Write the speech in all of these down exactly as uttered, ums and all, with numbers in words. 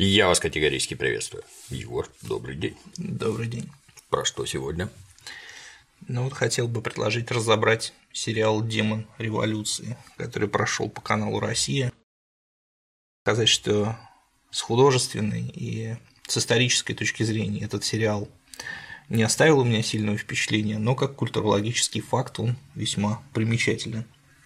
Я вас категорически приветствую. Егор, добрый день. Добрый день. Про что сегодня? Ну вот хотел бы предложить разобрать сериал «Демон революции», который прошел по каналу «Россия». Сказать, что с художественной и с исторической точки зрения этот сериал не оставил у меня сильного впечатления, но как культурологический факт он весьма примечателен.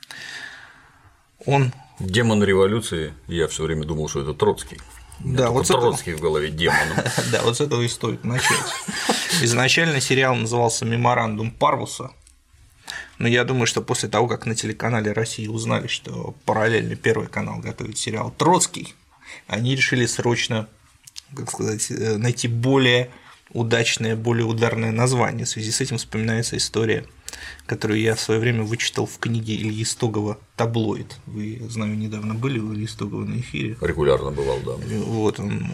Он… Демон революции, я все время думал, что это Троцкий. Да, вот Троцкий в голове демоном. Да, вот с этого и стоит начать. Изначально сериал назывался «Меморандум Парвуса», но я думаю, что после того, как на телеканале «Россия» узнали, что параллельно Первый канал готовит сериал «Троцкий», они решили срочно, как сказать, найти более удачное, более ударное название. В связи с этим вспоминается история, которую я в свое время вычитал в книге Ильи Стогова «Таблоид». Вы, знаю, недавно были у Ильи Стогова на эфире. Регулярно бывал, да. Вот он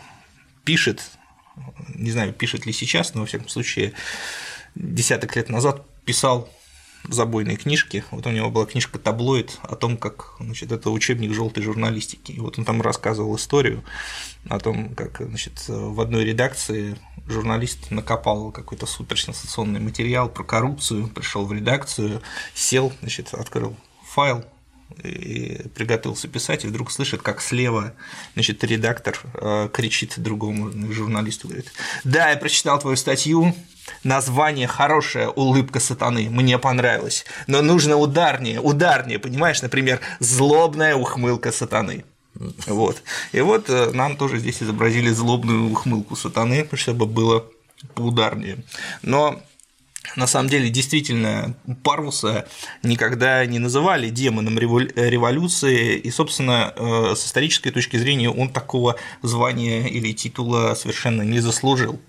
пишет, не знаю, пишет ли сейчас, но во всяком случае десяток лет назад писал забойные книжки. Вот у него была книжка «Таблоид» о том, как, значит, это учебник желтой журналистики. И вот он там рассказывал историю о том, как, значит, в одной редакции журналист накопал какой-то суперсенсационный материал про коррупцию, пришел в редакцию, сел, значит, открыл файл и приготовился писать, и вдруг слышит, как слева, значит, редактор кричит другому журналисту, говорит: «Да, я прочитал твою статью, название хорошее, улыбка сатаны, мне понравилось, но нужно ударнее, ударнее, понимаешь, например, злобная ухмылка сатаны». Вот. И вот нам тоже здесь изобразили злобную ухмылку сатаны, чтобы было поударнее. Но на самом деле, действительно, Парвуса никогда не называли демоном революции, и, собственно, с исторической точки зрения он такого звания или титула совершенно не заслужил.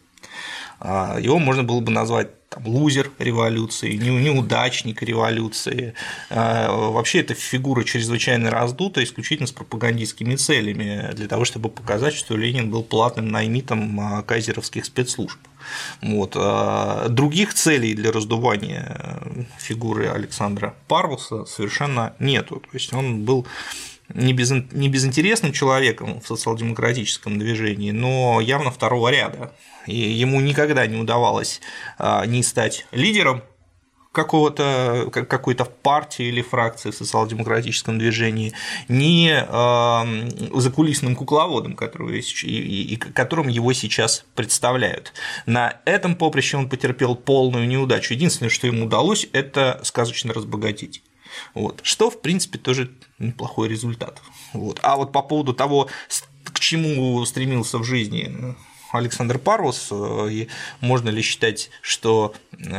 Его можно было бы назвать там лузер революции, неудачник революции. Вообще, эта фигура чрезвычайно раздута исключительно с пропагандистскими целями, для того, чтобы показать, что Ленин был платным наймитом кайзеровских спецслужб. Вот. Других целей для раздувания фигуры Александра Парвуса совершенно нету. То есть он был не безинтересным человеком в социал-демократическом движении, но явно второго ряда. И ему никогда не удавалось ни стать лидером какого-то, какой-то партии или фракции в социал-демократическом движении, ни закулисным кукловодом, которым его сейчас представляют. На этом поприще он потерпел полную неудачу. Единственное, что ему удалось, это сказочно разбогатеть. Вот. Что, в принципе, тоже неплохой результат. Вот. А вот по поводу того, к чему стремился в жизни Александр Парвус, можно ли считать, что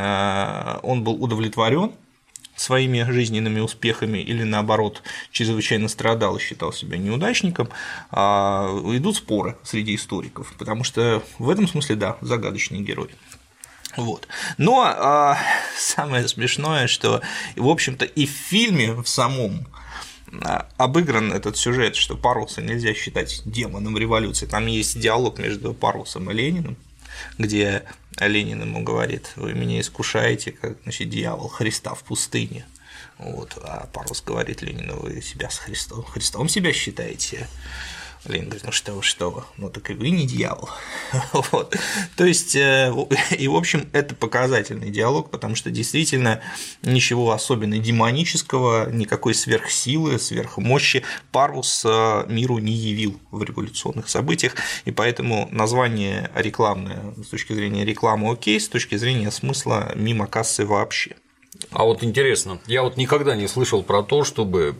он был удовлетворен своими жизненными успехами или, наоборот, чрезвычайно страдал и считал себя неудачником, идут споры среди историков, потому что в этом смысле, да, загадочный герой. Вот. Но а, самое смешное, что, в общем-то, и в фильме в самом обыгран этот сюжет, что Парвуса нельзя считать демоном революции. Там есть диалог между Парвусом и Лениным, где Ленин ему говорит: «Вы меня искушаете, как, значит, дьявол Христа в пустыне». Вот. А Парвус говорит Ленину: «Вы себя с Христом, Христом себя считаете?» Ленин говорит: «Ну что вы, что вы, ну так и вы не дьявол». Вот. То есть, и в общем, это показательный диалог, потому что действительно ничего особенно демонического, никакой сверхсилы, сверхмощи Парвус миру не явил в революционных событиях, и поэтому название рекламное с точки зрения рекламы окей, с точки зрения смысла мимо кассы вообще. А вот интересно, я вот никогда не слышал про то, чтобы…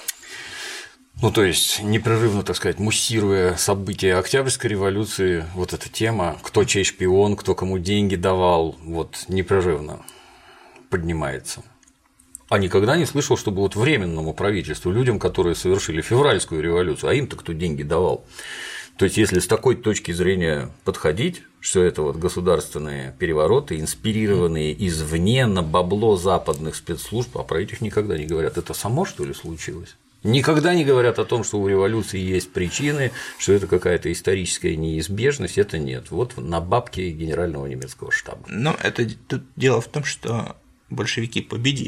Ну, то есть, непрерывно, так сказать, муссируя события Октябрьской революции, вот эта тема, кто чей шпион, кто кому деньги давал, вот непрерывно поднимается. А никогда не слышал, чтобы вот временному правительству, людям, которые совершили февральскую революцию, а им-то кто деньги давал. То есть, если с такой точки зрения подходить, что это вот государственные перевороты, инспирированные извне на бабло западных спецслужб, а про этих никогда не говорят, это само, что ли, случилось? Никогда не говорят о том, что у революции есть причины, что это какая-то историческая неизбежность, это нет. Вот на бабке генерального немецкого штаба. Но это тут дело в том, что большевики победили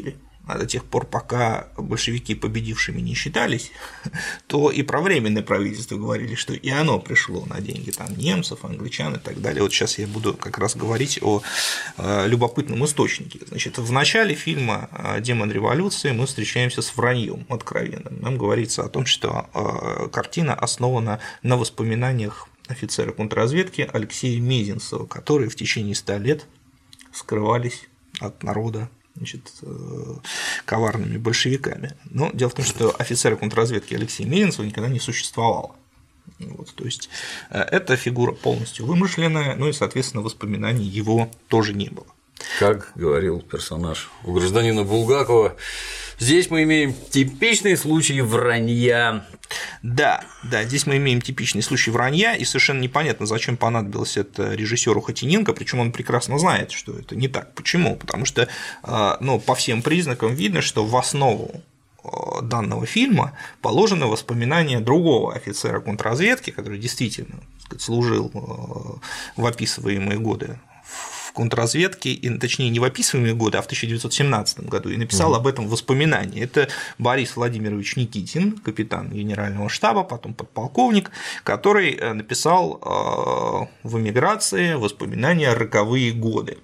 а до тех пор, пока большевики победившими не считались, то и про временное правительство говорили, что и оно пришло на деньги там немцев, англичан и так далее. Вот сейчас я буду как раз говорить о любопытном источнике. Значит, в начале фильма «Демон революции» мы встречаемся с враньем откровенным. Нам говорится о том, что картина основана на воспоминаниях офицера контрразведки Алексея Мезенцева, которые в течение ста лет скрывались от народа, значит, коварными большевиками. Но дело в том, что офицера контрразведки Алексея Мезенцева никогда не существовало. Вот, то есть эта фигура полностью вымышленная, ну и, соответственно, воспоминаний его тоже не было. Как говорил персонаж у гражданина Булгакова, здесь мы имеем типичный случай вранья. Да, да, здесь мы имеем типичный случай вранья, и совершенно непонятно, зачем понадобилось это режиссеру Хотиненко, причем он прекрасно знает, что это не так. Почему? Потому что, ну, по всем признакам видно, что в основу данного фильма положены воспоминания другого офицера контрразведки, который действительно, так сказать, служил в описываемые годы в контрразведке, и, точнее, не в описываемые годы, а в тысяча девятьсот семнадцатом году, и написал об этом воспоминания. Это Борис Владимирович Никитин, капитан генерального штаба, потом подполковник, который написал в эмиграции воспоминания «Роковые годы».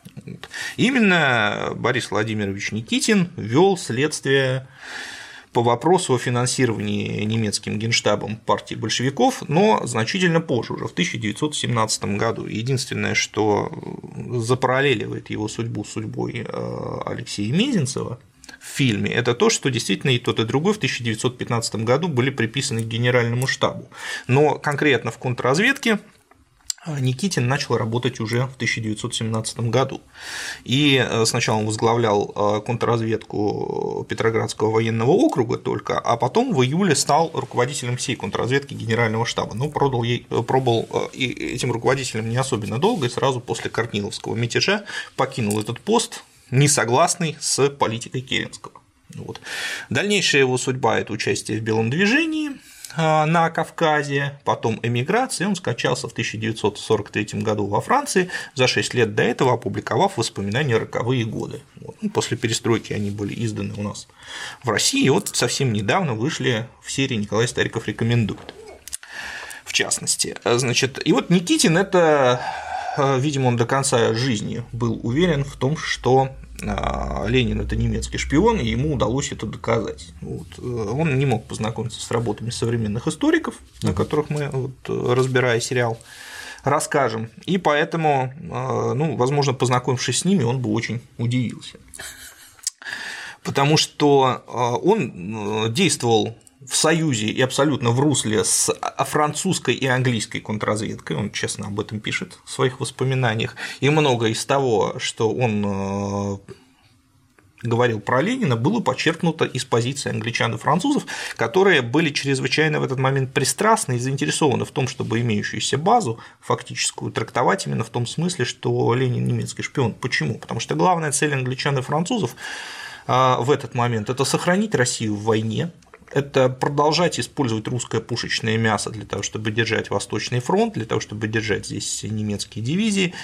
Именно Борис Владимирович Никитин вел следствие по вопросу о финансировании немецким генштабом партии большевиков, но значительно позже, уже в тысяча девятьсот семнадцатом году. Единственное, что запараллеливает его судьбу с судьбой Алексея Мезенцева в фильме, это то, что действительно и тот, и другой в тысяча девятьсот пятнадцатом году были приписаны к генеральному штабу. Но конкретно в контрразведке Никитин начал работать уже в тысяча девятьсот семнадцатом году. И сначала он возглавлял контрразведку Петроградского военного округа только, а потом в июле стал руководителем всей контрразведки генерального штаба. Ну, пробыл, ей, пробыл этим руководителем не особенно долго, и сразу после Корниловского мятежа покинул этот пост, не согласный с политикой Керенского. Вот. Дальнейшая его судьба – это участие в Белом движении на Кавказе, потом эмиграция, он скончался в тысяча девятьсот сорок третьем году во Франции, за шесть лет до этого опубликовав воспоминания «Роковые годы». Вот. После перестройки они были изданы у нас в России, и вот совсем недавно вышли в серии «Николай Стариков рекомендует», в частности. Значит, и вот Никитин – это, видимо, он до конца жизни был уверен в том, что Ленин – это немецкий шпион, и ему удалось это доказать. Вот. Он не мог познакомиться с работами современных историков, о которых мы, вот, разбирая сериал, расскажем, и поэтому, ну, возможно, познакомившись с ними, он бы очень удивился, потому что он действовал в союзе и абсолютно в русле с французской и английской контрразведкой, он честно об этом пишет в своих воспоминаниях, и многое из того, что он говорил про Ленина, было почерпнуто из позиции англичан и французов, которые были чрезвычайно в этот момент пристрастны и заинтересованы в том, чтобы имеющуюся базу фактическую трактовать именно в том смысле, что Ленин немецкий шпион. Почему? Потому что главная цель англичан и французов в этот момент – это сохранить Россию в войне, это продолжать использовать русское пушечное мясо для того, чтобы держать Восточный фронт, для того, чтобы держать здесь немецкие дивизии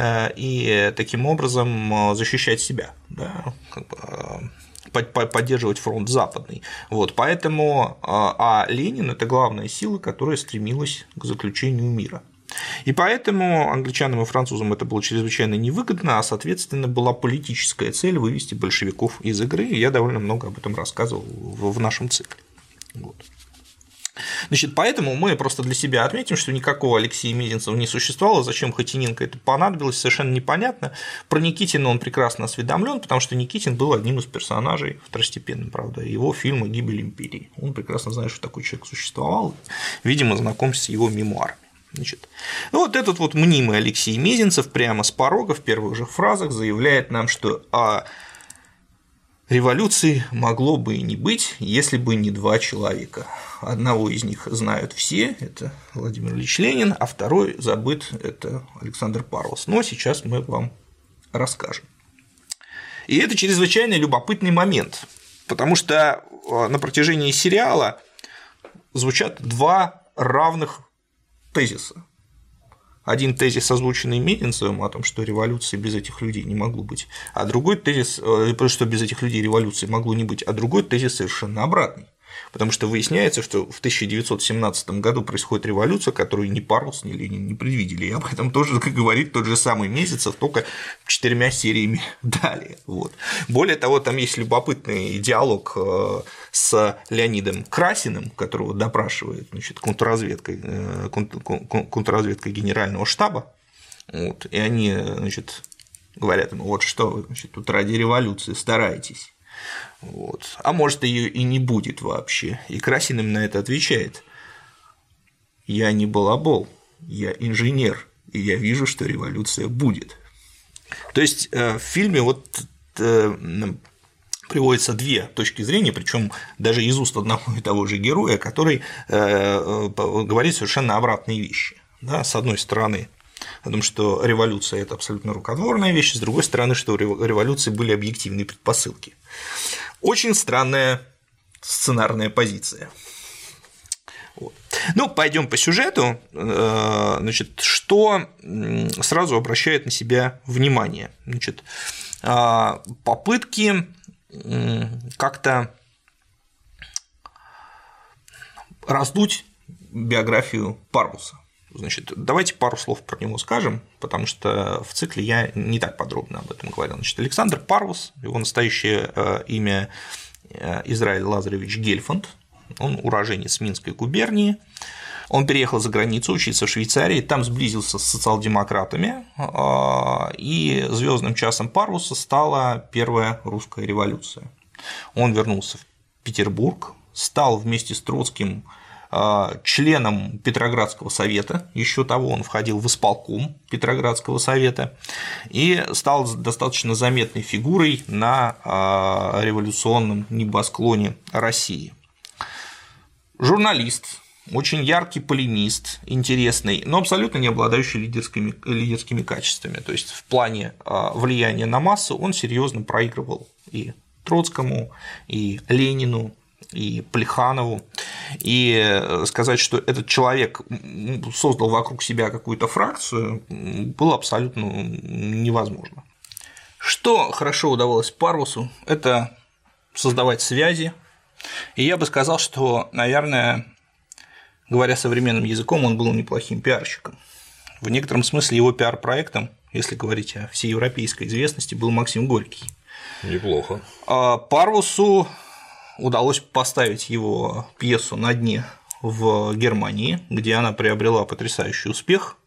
и таким образом защищать себя, да, как бы поддерживать фронт западный. Вот, поэтому а Ленин – это главная сила, которая стремилась к заключению мира. И поэтому англичанам и французам это было чрезвычайно невыгодно, а, соответственно, была политическая цель вывести большевиков из игры, и я довольно много об этом рассказывал в нашем цикле. Вот. Значит, поэтому мы просто для себя отметим, что никакого Алексея Мезенцева не существовало, зачем Хотиненко это понадобилось, совершенно непонятно. Про Никитина он прекрасно осведомлен, потому что Никитин был одним из персонажей, второстепенным, правда, его фильма «Гибель империи». Он прекрасно знает, что такой человек существовал, видимо, знаком с его мемуарами. Значит, ну вот этот вот мнимый Алексей Мезенцев прямо с порога в первых же фразах заявляет нам, что о революции могло бы и не быть, если бы не два человека. Одного из них знают все, это Владимир Ильич Ленин, а второй забыт, это Александр Парлос. Но сейчас мы вам расскажем. И это чрезвычайно любопытный момент, потому что на протяжении сериала звучат два равных тезиса. Один тезис, озвученный Мезенцевым, о том, что революции без этих людей не могло быть, а другой тезис, что без этих людей революции могло не быть, а другой тезис совершенно обратный. Потому что выясняется, что в тысяча девятьсот семнадцатом году происходит революция, которую ни Парус, ни Ленин не предвидели. И об этом тоже, как говорит тот же самый Мезенцев, только четырьмя сериями далее. Вот. Более того, там есть любопытный диалог с Леонидом Красиным, которого допрашивает, значит, контрразведкой, контрразведкой Генерального штаба. Вот. И они, значит, говорят ему: вот что вы, значит, тут ради революции стараетесь. Вот. А может, ее и не будет вообще. И Красин им на это отвечает: я не балабол, я инженер, и я вижу, что революция будет. То есть в фильме вот приводятся две точки зрения, причем даже из уст одного и того же героя, который говорит совершенно обратные вещи. Да, с одной стороны, о том, что революция – это абсолютно рукотворная вещь, с другой стороны, что у революции были объективные предпосылки. Очень странная сценарная позиция. Вот. Ну, пойдем по сюжету. Значит, что сразу обращает на себя внимание? Значит, попытки как-то раздуть биографию Парвуса. Значит, давайте пару слов про него скажем, потому что в цикле я не так подробно об этом говорил. Значит, Александр Парвус, его настоящее имя Израиль Лазаревич Гельфанд, он уроженец Минской губернии, он переехал за границу учиться в Швейцарии, там сблизился с социал-демократами, и звездным часом Парвуса стала первая русская революция. Он вернулся в Петербург, стал вместе с Троцким членом Петроградского совета, еще того он входил в исполком Петроградского совета и стал достаточно заметной фигурой на революционном небосклоне России. Журналист, очень яркий полемист, интересный, но абсолютно не обладающий лидерскими, лидерскими качествами. То есть в плане влияния на массу он серьезно проигрывал и Троцкому, и Ленину, и Плеханову, и сказать, что этот человек создал вокруг себя какую-то фракцию, было абсолютно невозможно. Что хорошо удавалось Парвусу – это создавать связи, и я бы сказал, что, наверное, говоря современным языком, он был неплохим пиарщиком. В некотором смысле его пиар-проектом, если говорить о всеевропейской известности, был Максим Горький. Неплохо. Парвусу удалось поставить его пьесу на дне в Германии, где она приобрела потрясающий успех,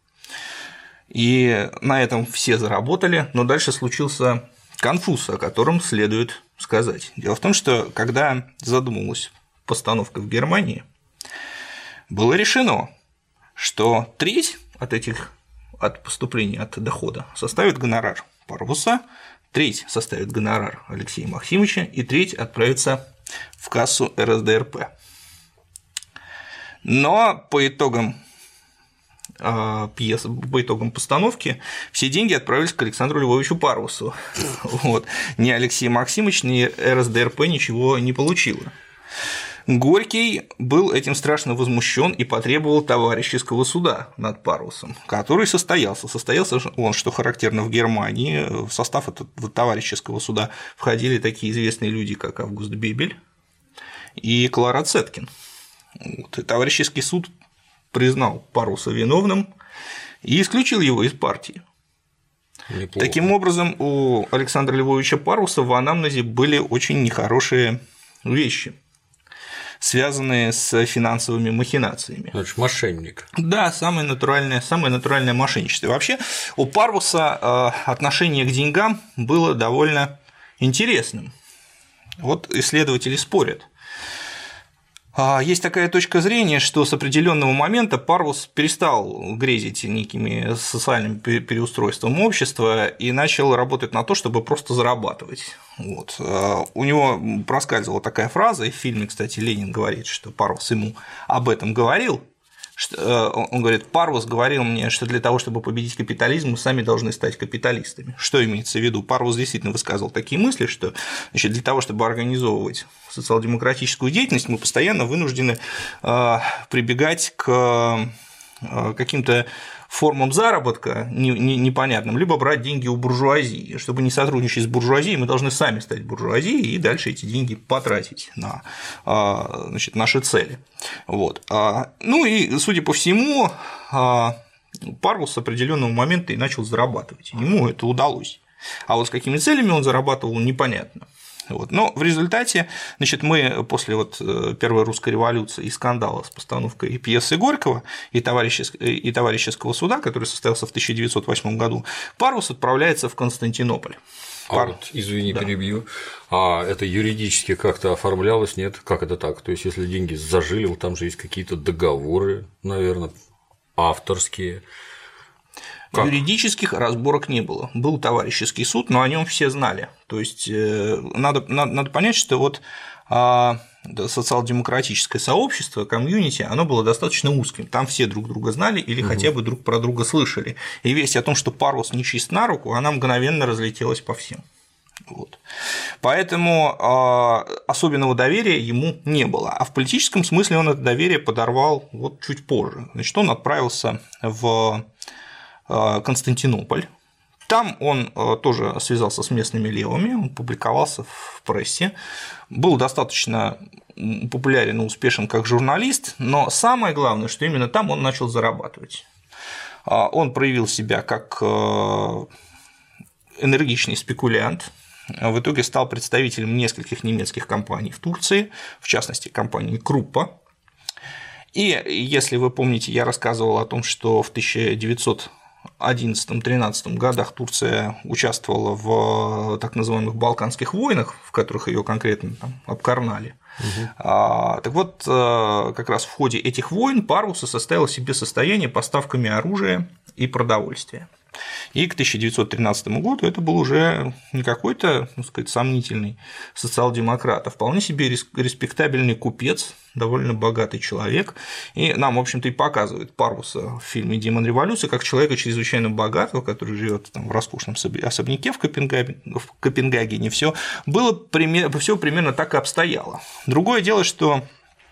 и на этом все заработали, но дальше случился конфуз, о котором следует сказать. Дело в том, что когда задумывалась постановка в Германии, было решено, что треть от этих от поступления, от дохода составит гонорар Парвуса, треть составит гонорар Алексея Максимовича и треть отправится в кассу эр эс дэ эр пэ. Но по итогам пьесы, по итогам постановки все деньги отправились к Александру Львовичу Парвусу. Вот. Ни Алексей Максимович, ни эр эс дэ эр пэ ничего не получило. Горький был этим страшно возмущен и потребовал товарищеского суда над Парвусом, который состоялся. Состоялся он, что характерно, в Германии. В состав этого товарищеского суда входили такие известные люди, как Август Бебель и Клара Цеткин. Вот. И товарищеский суд признал Парвуса виновным и исключил его из партии. Неплохо. Таким образом, у Александра Львовича Парвуса в анамнезе были очень нехорошие вещи, связанные с финансовыми махинациями. Значит, мошенник. Да, самое натуральное, самое натуральное мошенничество. Вообще у Парвуса отношение к деньгам было довольно интересным. Вот исследователи спорят. Есть такая точка зрения, что с определенного момента Парвус перестал грезить некими социальным переустройством общества и начал работать на то, чтобы просто зарабатывать. Вот. У него проскальзывала такая фраза, и в фильме, кстати, Ленин говорит, что Парвус ему об этом говорил. Он говорит: Парвус говорил мне, что для того, чтобы победить капитализм, мы сами должны стать капиталистами. Что имеется в виду? Парвус действительно высказывал такие мысли, что, значит, для того, чтобы организовывать социал-демократическую деятельность, мы постоянно вынуждены прибегать к каким-то формам заработка непонятным, либо брать деньги у буржуазии. Чтобы не сотрудничать с буржуазией, мы должны сами стать буржуазией и дальше эти деньги потратить на, значит, наши цели. Вот. Ну и, судя по всему, Парвус с определенного момента и начал зарабатывать. Ему это удалось. А вот с какими целями он зарабатывал, непонятно. Вот. Но в результате, значит, мы после вот Первой русской революции и скандала с постановкой пьесы Горького и товарищеского суда, который состоялся в тысяча девятьсот восьмом году, Парвус отправляется в Константинополь. А Пар... вот, извини, да. перебью. А это юридически как-то оформлялось, нет? Как это так? То есть, если деньги зажилил, там же есть какие-то договоры, наверное, авторские. Как? Юридических разборок не было. Был товарищеский суд, но о нем все знали. То есть надо, надо, надо понять, что вот социал-демократическое сообщество, комьюнити, оно было достаточно узким. Там все друг друга знали или угу. хотя бы друг про друга слышали. И весть о том, что Парвус не чист на руку, она мгновенно разлетелась по всем. Вот. Поэтому э, особенного доверия ему не было. А в политическом смысле он это доверие подорвал вот чуть позже. Значит, он отправился в Константинополь. Там он тоже связался с местными левыми, он публиковался в прессе, был достаточно популярен и успешен как журналист, но самое главное, что именно там он начал зарабатывать. Он проявил себя как энергичный спекулянт, в итоге стал представителем нескольких немецких компаний в Турции, в частности, компании Круппа. И если вы помните, я рассказывал о том, что в тысяча девятьсот одиннадцатом-тринадцатом годах Турция участвовала в так называемых Балканских войнах, в которых ее конкретно там обкарнали. Угу. А, так вот, как раз в ходе этих войн Парвус составил себе состояние поставками оружия и продовольствия. И к тысяча девятьсот тринадцатому году это был уже не какой-то, так сказать, сомнительный социал-демократ, а вполне себе респектабельный купец, довольно богатый человек. И нам, в общем-то, и показывают Парвуса в фильме «Демон революции» как человека чрезвычайно богатого, который живет в роскошном особняке в Копенгагене. В Копенгагене все было все примерно так и обстояло. Другое дело, что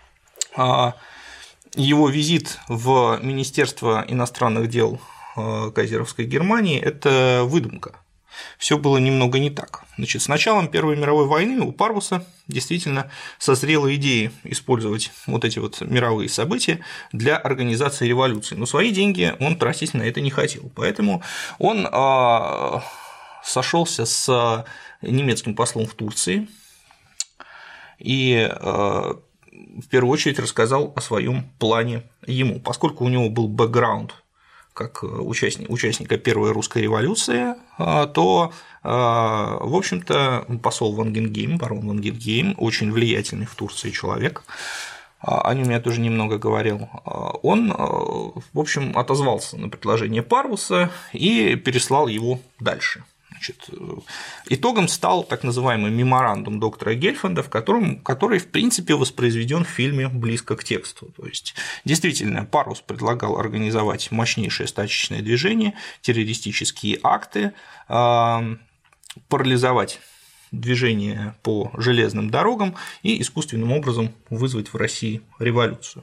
его визит в Министерство иностранных дел кайзеровской Германии – это выдумка. Все было немного не так. Значит, с началом Первой мировой войны у Парвуса действительно созрела идея использовать вот эти вот мировые события для организации революции, но свои деньги он тратить на это не хотел, поэтому он сошелся с немецким послом в Турции и в первую очередь рассказал о своем плане ему, поскольку у него был бэкграунд как участник, участника Первой русской революции, то, в общем-то, посол Вангенгейм, барон Вангенгейм, очень влиятельный в Турции человек, о нем я тоже немного говорил, он, в общем, отозвался на предложение Парвуса и переслал его дальше. Значит, итогом стал так называемый меморандум доктора Гельфанда, в котором, который, в принципе, воспроизведен в фильме близко к тексту. То есть, действительно, Парвус предлагал организовать мощнейшее стачечное движение, террористические акты, парализовать движение по железным дорогам и искусственным образом вызвать в России революцию.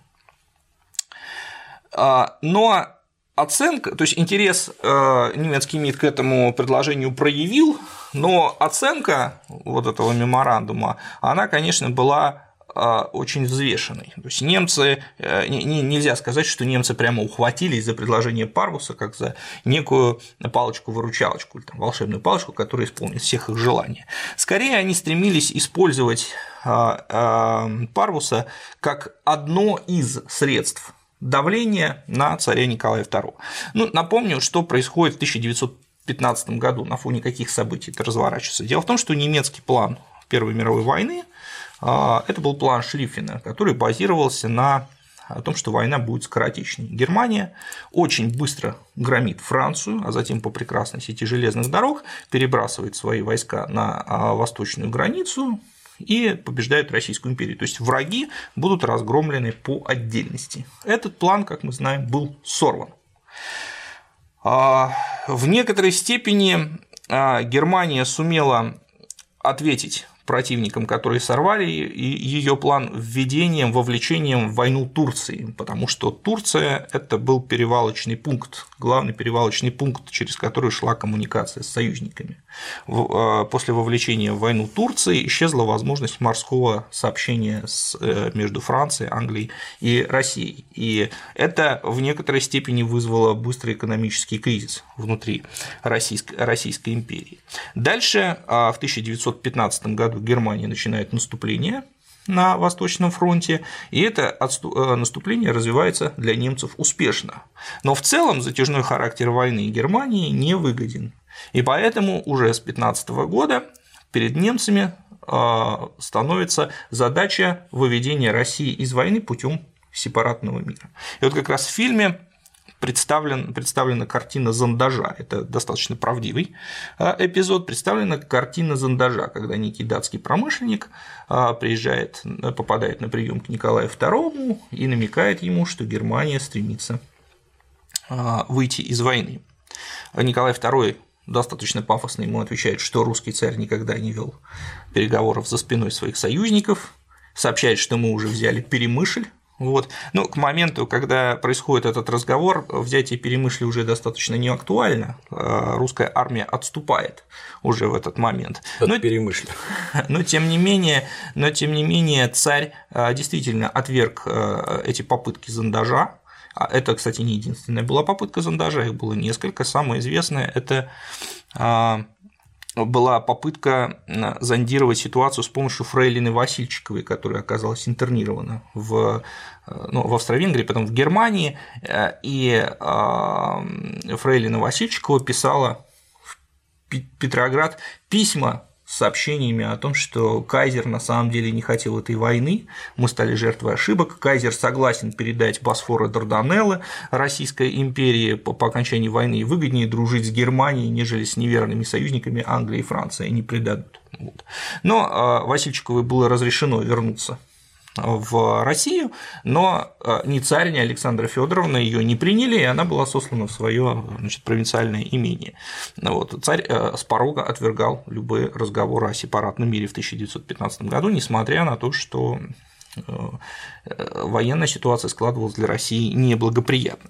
Но оценка, то есть интерес немецкий МИД к этому предложению проявил, но оценка вот этого меморандума, она, конечно, была очень взвешенной. То есть немцы, нельзя сказать, что немцы прямо ухватились за предложение Парвуса как за некую палочку-выручалочку, или там, волшебную палочку, которая исполнит всех их желания. Скорее они стремились использовать Парвуса как одно из средств давление на царя Николая второго. Ну, напомню, что происходит в тысяча девятьсот пятнадцатом году, на фоне каких событий это разворачивается. Дело в том, что немецкий план Первой мировой войны – это был план Шлиффена, который базировался на том, что война будет скоротечной. Германия очень быстро громит Францию, а затем по прекрасной сети железных дорог перебрасывает свои войска на восточную границу и побеждают Российскую империю. То есть враги будут разгромлены по отдельности. Этот план, как мы знаем, был сорван. В некоторой степени Германия сумела ответить противникам, которые сорвали ее план, введением, вовлечением в войну Турции, потому что Турция – это был перевалочный пункт, главный перевалочный пункт, через который шла коммуникация с союзниками. После вовлечения в войну Турции исчезла возможность морского сообщения с, между Францией, Англией и Россией, и это в некоторой степени вызвало быстрый экономический кризис внутри Российской, Российской империи. Дальше в тысяча девятьсот пятнадцатом году Германия начинает наступление на Восточном фронте, и это наступление развивается для немцев успешно. Но в целом затяжной характер войны Германии не выгоден, и поэтому уже с пятнадцатого года перед немцами становится задача выведения России из войны путем сепаратного мира. И вот как раз в фильме Представлен, представлена картина зондажа, это достаточно правдивый эпизод, представлена картина зондажа, когда некий датский промышленник приезжает, попадает на прием к Николаю второму и намекает ему, что Германия стремится выйти из войны. Николай второй достаточно пафосно ему отвечает, что русский царь никогда не вел переговоров за спиной своих союзников, сообщает, что мы уже взяли Перемышль. Вот. Но к моменту, когда происходит этот разговор, взятие Перемышля уже достаточно не актуально, русская армия отступает уже в этот момент. От но, Перемышля. Но, тем не менее, но тем не менее царь действительно отверг эти попытки зондажа. Это, кстати, не единственная была попытка зондажа, их было несколько. Самое известное – это была попытка зондировать ситуацию с помощью фрейлины Васильчиковой, которая оказалась интернирована в, ну, в Австро-Венгрии, потом в Германии, и фрейлина Васильчикова писала в Петроград письма с сообщениями о том, что кайзер на самом деле не хотел этой войны, мы стали жертвой ошибок, кайзер согласен передать Босфор и Дарданеллы Российской империи по, по окончании войны, и выгоднее дружить с Германией, нежели с неверными союзниками Англии и Франции, они предадут. Вот. Но Васильчиковой было разрешено вернуться в Россию, но ни царь, ни Александра Федоровна ее не приняли, и она была сослана в свое, значит, провинциальное имение. Вот. Царь с порога отвергал любые разговоры о сепаратном мире в тысяча девятьсот пятнадцатом году, несмотря на то, что военная ситуация складывалась для России неблагоприятно.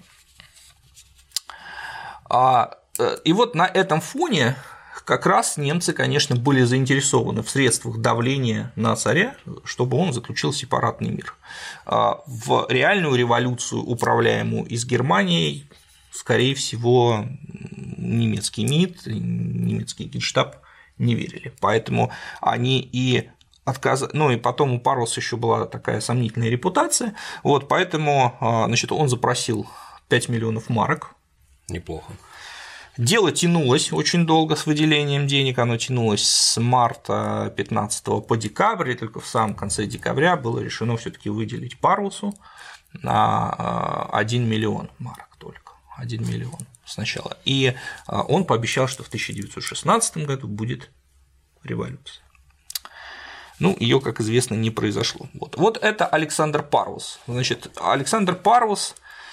И вот на этом фоне как раз немцы, конечно, были заинтересованы в средствах давления на царя, чтобы он заключил сепаратный мир. В реальную революцию, управляемую из Германии, скорее всего, немецкий МИД, немецкий Генштаб не верили. Поэтому они и отказали, ну и потом у Парлса еще была такая сомнительная репутация, вот, поэтому, значит, он запросил пять миллионов марок. Неплохо. Дело тянулось очень долго с выделением денег, оно тянулось с марта пятнадцатого по декабрь, и только в самом конце декабря было решено все-таки выделить Парлсу на один миллион марок только, один миллион сначала. И он пообещал, что в тысяча девятьсот шестнадцатом году будет революция. Ну, ее, как известно, не произошло. Вот, вот это Александр Парлс. Значит, Александр Парлс,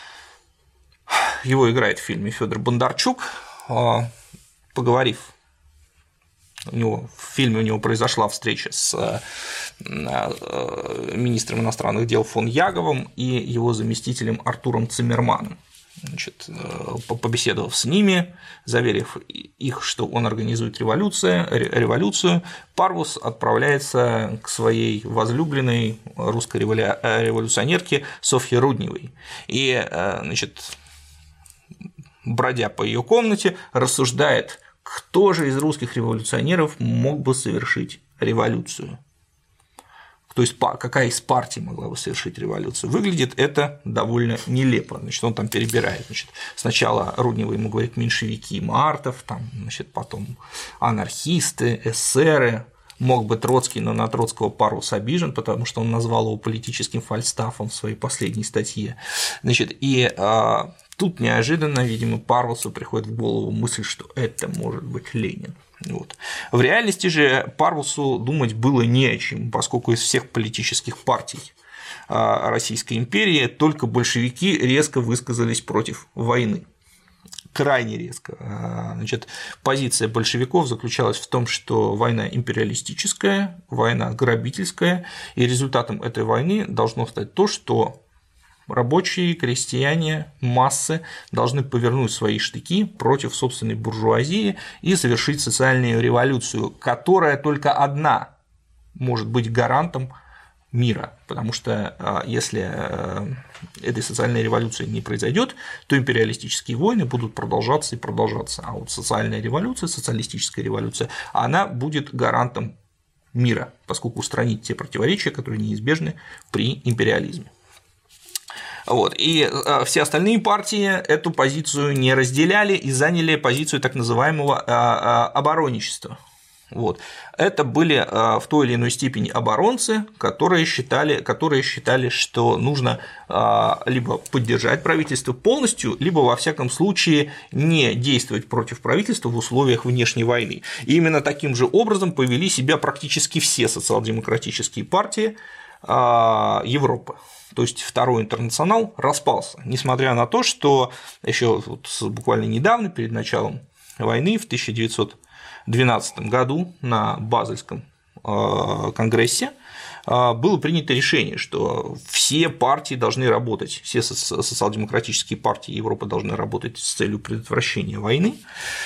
его играет в фильме Федор Бондарчук. Поговорив, у него, в фильме у него произошла встреча с министром иностранных дел фон Яговым и его заместителем Артуром Циммерманом. Значит, побеседовав с ними, заверив их, что он организует революцию, революцию, Парлс отправляется к своей возлюбленной русской революционерке Софье Рудневой. И, значит, бродя по ее комнате, рассуждает, кто же из русских революционеров мог бы совершить революцию. То есть какая из партий могла бы совершить революцию. Выглядит это довольно нелепо. Значит, он там перебирает. Значит, сначала Руднева ему говорит меньшевики, Мартов, там, значит, потом анархисты, эсеры. Мог бы Троцкий, но на Троцкого Парлс обижен, потому что он назвал его политическим фальстафом в своей последней статье. Значит, и а, тут неожиданно, видимо, Парлсу приходит в голову мысль, что это может быть Ленин. Вот. В реальности же Парлсу думать было не о чем, поскольку из всех политических партий Российской империи только большевики резко высказались против войны. крайне резко. Значит, позиция большевиков заключалась в том, что война империалистическая, война грабительская, и результатом этой войны должно стать то, что рабочие, крестьяне, массы должны повернуть свои штыки против собственной буржуазии и совершить социальную революцию, которая только одна может быть гарантом мира, потому что если этой социальной революции не произойдет, то империалистические войны будут продолжаться и продолжаться, а вот социальная революция, социалистическая революция, она будет гарантом мира, поскольку устранит те противоречия, которые неизбежны при империализме. Вот. И все остальные партии эту позицию не разделяли и заняли позицию так называемого оборонничества. Вот. Это были в той или иной степени оборонцы, которые считали, которые считали, что нужно либо поддержать правительство полностью, либо во всяком случае не действовать против правительства в условиях внешней войны. И именно таким же образом повели себя практически все социал-демократические партии Европы. То есть Второй интернационал распался, несмотря на то, что еще вот буквально недавно, перед началом войны, в тысяча девятьсот двенадцатом году на Базельском конгрессе было принято решение, что все партии должны работать, все социал-демократические партии Европы должны работать с целью предотвращения войны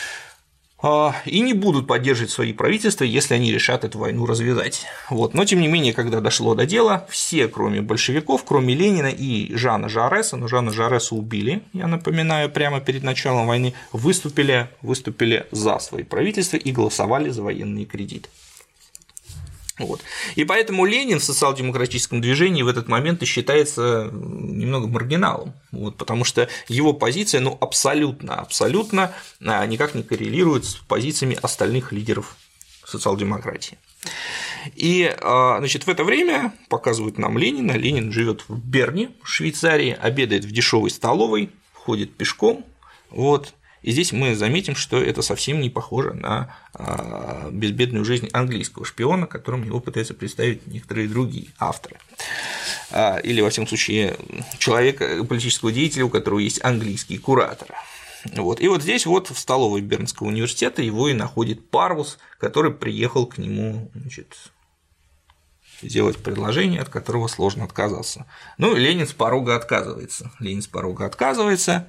и не будут поддерживать свои правительства, если они решат эту войну развязать. Вот. Но, тем не менее, когда дошло до дела, все, кроме большевиков, кроме Ленина и Жана Жареса, но Жана Жареса убили, я напоминаю, прямо перед началом войны, выступили, выступили за свои правительства и голосовали за военные кредиты. Вот. И поэтому Ленин в социал-демократическом движении в этот момент и считается немного маргиналом, вот, потому что его позиция ну, абсолютно, абсолютно никак не коррелирует с позициями остальных лидеров социал-демократии. И значит, в это время показывают нам Ленина. Ленин живет в Берне, в Швейцарии, обедает в дешевой столовой, ходит пешком. Вот. И здесь мы заметим, что это совсем не похоже на безбедную жизнь английского шпиона, которым его пытаются представить некоторые другие авторы. Или, во всяком случае, человека, политического деятеля, у которого есть английские кураторы. Вот. И вот здесь вот в столовой Бернского университета его и находит Парвус, который приехал к нему, значит, сделать предложение, от которого сложно отказаться. Ну, Ленин с порога отказывается. Ленин с порога отказывается.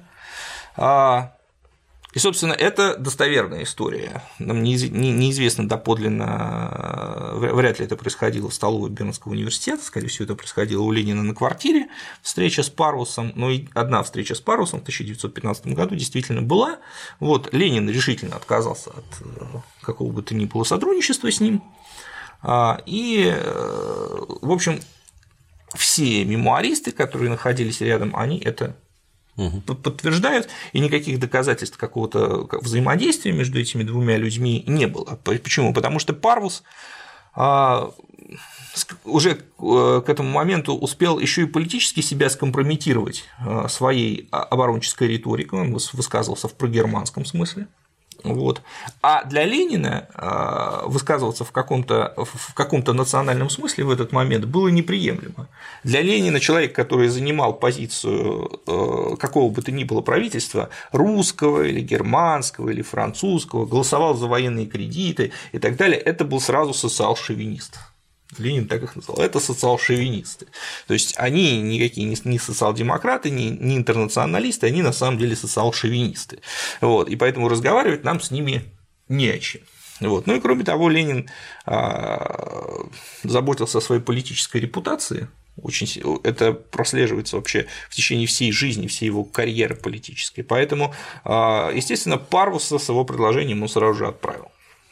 И, собственно, это достоверная история. Нам неизвестно доподлинно, вряд ли это происходило в столовой Бернского университета, скорее всего, это происходило у Ленина на квартире, встреча с Парвусом, но и одна встреча с Парвусом в тысяча девятьсот пятнадцатом году действительно была. Вот, Ленин решительно отказался от какого бы то ни было сотрудничества с ним. И, в общем, все мемуаристы, которые находились рядом, они это подтверждают, и никаких доказательств какого-то взаимодействия между этими двумя людьми не было. Почему? Потому что Парвус уже к этому моменту успел еще и политически себя скомпрометировать своей оборонческой риторикой, он высказывался в прогерманском смысле. Вот. А для Ленина высказываться в каком-то, в каком-то национальном смысле в этот момент было неприемлемо. Для Ленина человек, который занимал позицию какого бы то ни было правительства, русского или германского или французского, голосовал за военные кредиты и так далее, это был сразу социал-шовинист. Ленин так их назвал, это социал-шовинисты. То есть они никакие не социал-демократы, не, не интернационалисты, они на самом деле социал-шовинисты. Вот, и поэтому разговаривать нам с ними не о чем. Вот. Ну и кроме того, Ленин а, заботился о своей политической репутации. Очень, это прослеживается вообще в течение всей жизни, всей его карьеры политической. Поэтому, естественно, Парвуса с его предложением он сразу же отправил.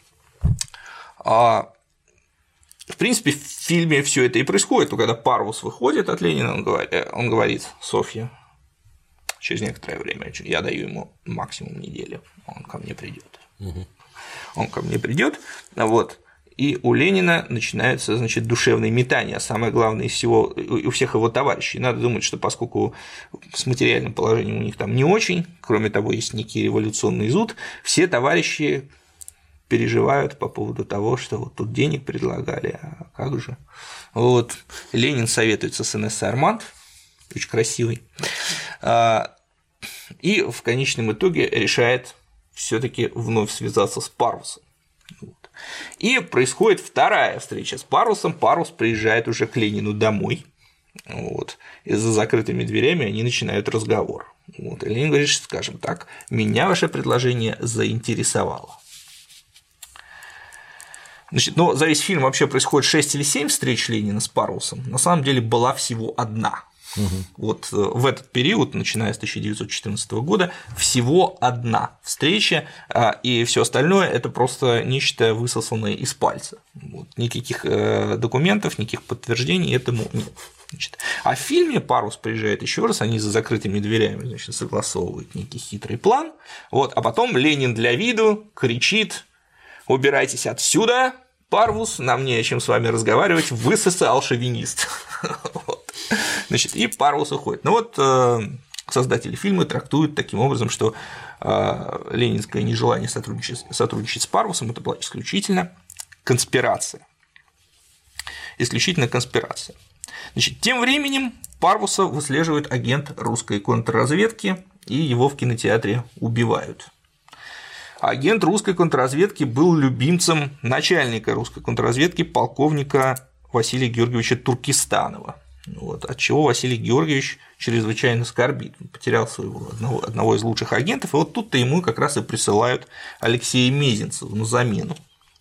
В принципе, в фильме все это и происходит, но когда Парвус выходит от Ленина, он говорит, он говорит: Софья, через некоторое время, я даю ему максимум недели, он ко мне придет. Угу. Он ко мне придет, вот, и у Ленина начинается, значит, душевное метание, а самое главное из всего у всех его товарищей. Надо думать, что поскольку с материальным положением у них там не очень, кроме того, есть некий революционный зуд, все товарищи переживают по поводу того, что вот тут денег предлагали, а как же. Вот. Ленин советуется с Инессой Арманд, очень красивый, и в конечном итоге решает все-таки вновь связаться с Парвусом. Вот. И происходит вторая встреча с Парвусом. Парвус приезжает уже к Ленину домой. Вот. И за закрытыми дверями они начинают разговор. Вот. И Ленин говорит, скажем так, меня ваше предложение заинтересовало. Значит, но за весь фильм вообще происходит шесть или семь встреч Ленина с Парвусом. На самом деле была всего одна. Угу. Вот в этот период, начиная с тысяча девятьсот четырнадцатого года, всего одна встреча, и все остальное это просто нечто высосанное из пальца. Вот. Никаких документов, никаких подтверждений этому нет. Значит, а в фильме Парвус приезжает еще раз, они за закрытыми дверями, значит, согласовывают некий хитрый план, вот, а потом Ленин для виду кричит: убирайтесь отсюда, Парвус, нам не о чем с вами разговаривать, вы социал-шовинист. Значит, и Парвус уходит. Ну вот создатели фильма трактуют таким образом, что ленинское нежелание сотрудничать, сотрудничать с Парвусом это была исключительно конспирация. Исключительно конспирация. Значит, тем временем Парвуса выслеживает агент русской контрразведки, и его в кинотеатре убивают. Агент русской контрразведки был любимцем начальника русской контрразведки полковника Василия Георгиевича Туркестанова. Вот, от чего Василий Георгиевич чрезвычайно скорбит. Он потерял своего одного, одного из лучших агентов, и вот тут-то ему как раз и присылают Алексея Мезенцева на замену.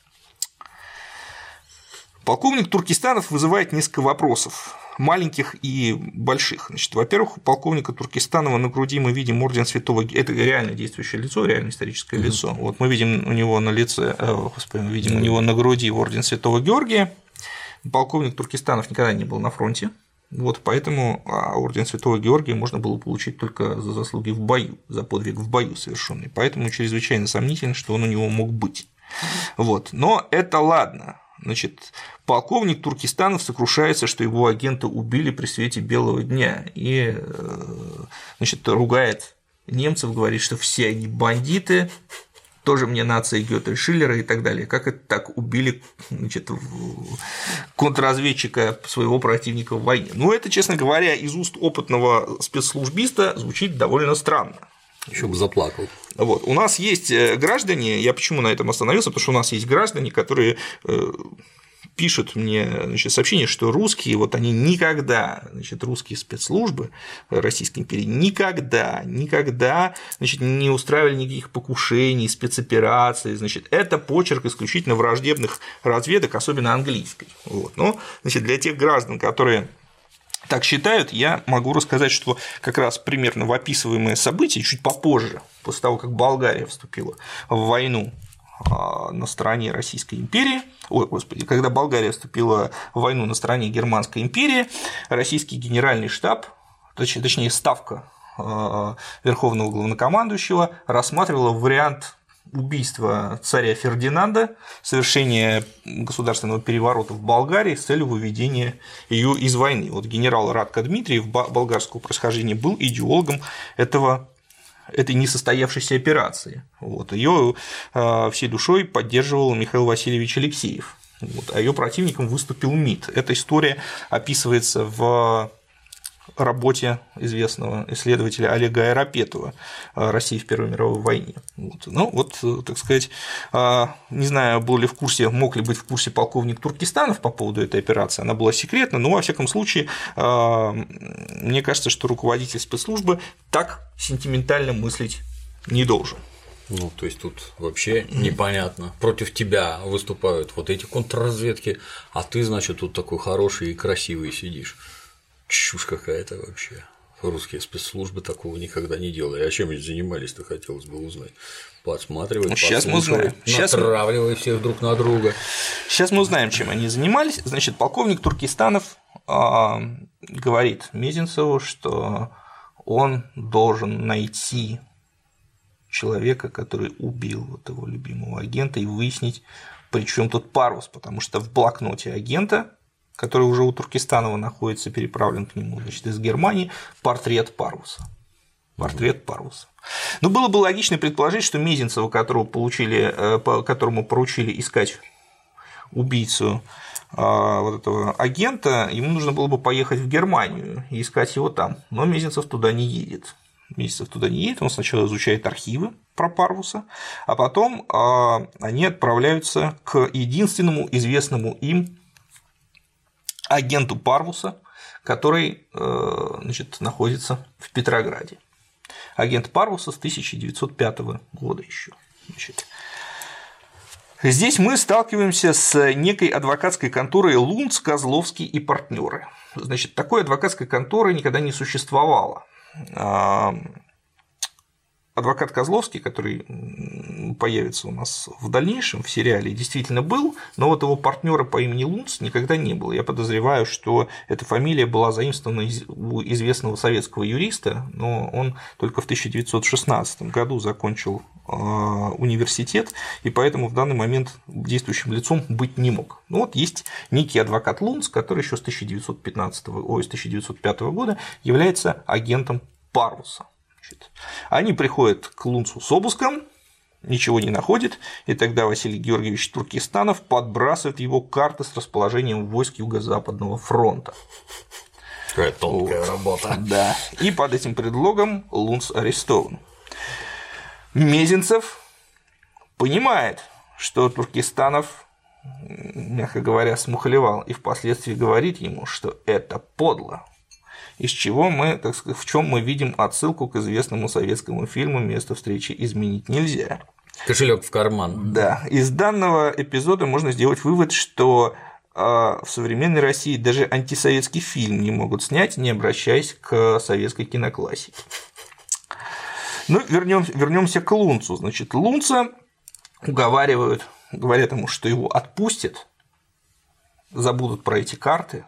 Полковник Туркестанов вызывает несколько вопросов, маленьких и больших. Значит, во-первых, у полковника Туркестанова на груди мы видим орден Святого Георгия. Это реально действующее лицо, реально историческое mm-hmm. лицо. Вот мы видим у него на лице, э, господи, мы видим mm-hmm. у него на груди орден Святого Георгия. Полковник Туркестанов никогда не был на фронте, вот поэтому орден Святого Георгия можно было получить только за заслуги в бою, за подвиг в бою совершенный. Поэтому чрезвычайно сомнительно, что он у него мог быть. Вот. Но это ладно. Значит, полковник Туркестанов сокрушается, что его агента убили при свете белого дня, и, значит, ругает немцев, говорит, что все они бандиты, тоже мне нация Гёте, Шиллера и так далее. Как это так убили, значит, контрразведчика своего противника в войне? Ну, это, честно говоря, из уст опытного спецслужбиста звучит довольно странно. Еще бы заплакал. Вот. У нас есть граждане, я почему на этом остановился, потому что у нас есть граждане, которые пишут мне, значит, сообщение, что русские, вот они никогда, значит, русские спецслужбы Российской империи никогда, никогда, значит, не устраивали никаких покушений, спецопераций, значит, это почерк исключительно враждебных разведок, особенно английской. Вот. Но, значит, для тех граждан, которые так считают, я могу рассказать, что как раз примерно в описываемые события чуть попозже, после того, как Болгария вступила в войну на стороне Российской империи, ой, господи, когда Болгария вступила в войну на стороне Германской империи, российский генеральный штаб, точнее ставка Верховного главнокомандующего рассматривала вариант убийства царя Фердинанда, совершения государственного переворота в Болгарии с целью выведения ее из войны. Вот генерал Радко Дмитриев, болгарского происхождения, был идеологом этого, этой несостоявшейся операции. Вот. Ее всей душой поддерживал Михаил Васильевич Алексеев, вот. А ее противником выступил МИД. Эта история описывается в работе известного исследователя Олега Айрапетова «Россия в Первой мировой войне». Вот. Ну, вот, так сказать, не знаю, был ли в курсе, мог ли быть в курсе полковник Туркестанов по поводу этой операции, она была секретна, но, во всяком случае, мне кажется, что руководитель спецслужбы так сентиментально мыслить не должен. Ну, то есть тут вообще непонятно. Против тебя выступают вот эти контрразведки, а ты, значит, тут такой хороший и красивый сидишь. Чушь какая-то вообще. Русские спецслужбы такого никогда не делали. А чем они занимались-то, хотелось бы узнать. Подсматривать, сейчас мы узнаем. Натравливая сейчас... всех друг на друга. Сейчас мы узнаем, чем они занимались. Значит, полковник Туркестанов э, говорит Мезенцеву, что он должен найти человека, который убил вот его любимого агента, и выяснить, при чем тут Парвус, потому что в блокноте агента, который уже у Туркестанова находится, переправлен к нему, значит, из Германии, портрет Парвуса. Портрет Парвуса. Ну, было бы логично предположить, что Мезенцева, которого получили, которому поручили искать убийцу вот этого агента, ему нужно было бы поехать в Германию и искать его там, но Мезенцев туда не едет. месяцев туда не едет, он сначала изучает архивы про Парвуса, а потом э, они отправляются к единственному известному им агенту Парвуса, который э, значит, находится в Петрограде. Агент Парвуса с тысяча девятьсот пятого года еще. Значит, здесь мы сталкиваемся с некой адвокатской конторой Лунц, Козловский и партнеры. Значит, такой адвокатской конторы никогда не существовало. Адвокат Козловский, который появится у нас в дальнейшем в сериале, действительно был, но вот его партнера по имени Лунц никогда не было. Я подозреваю, что эта фамилия была заимствована у известного советского юриста, но он только в тысяча девятьсот шестнадцатом году закончил университет, и поэтому в данный момент действующим лицом быть не мог. Ну вот есть некий адвокат Лунц, который еще с тысяча девятьсот пятнадцатого, ой, с тысяча девятьсот пятого года является агентом Парвуса. Они приходят к Лунцу с обыском, ничего не находят, и тогда Василий Георгиевич Туркестанов подбрасывает его карты с расположением войск Юго-Западного фронта. Какая тонкая вот. Работа. Да. И под этим предлогом Лунц арестован. Мезенцев понимает, что Туркестанов, мягко говоря, смухлевал, и впоследствии говорит ему, что это подло. Из чего мы, так сказать, в чем мы видим отсылку к известному советскому фильму «Место встречи изменить нельзя». Кошелек в карман. Да. Из данного эпизода можно сделать вывод, что в современной России даже антисоветский фильм не могут снять, не обращаясь к советской киноклассике. Ну, вернемся, вернемся к Лунцу. Значит, Лунца уговаривают, говорят ему, что его отпустят, забудут про эти карты.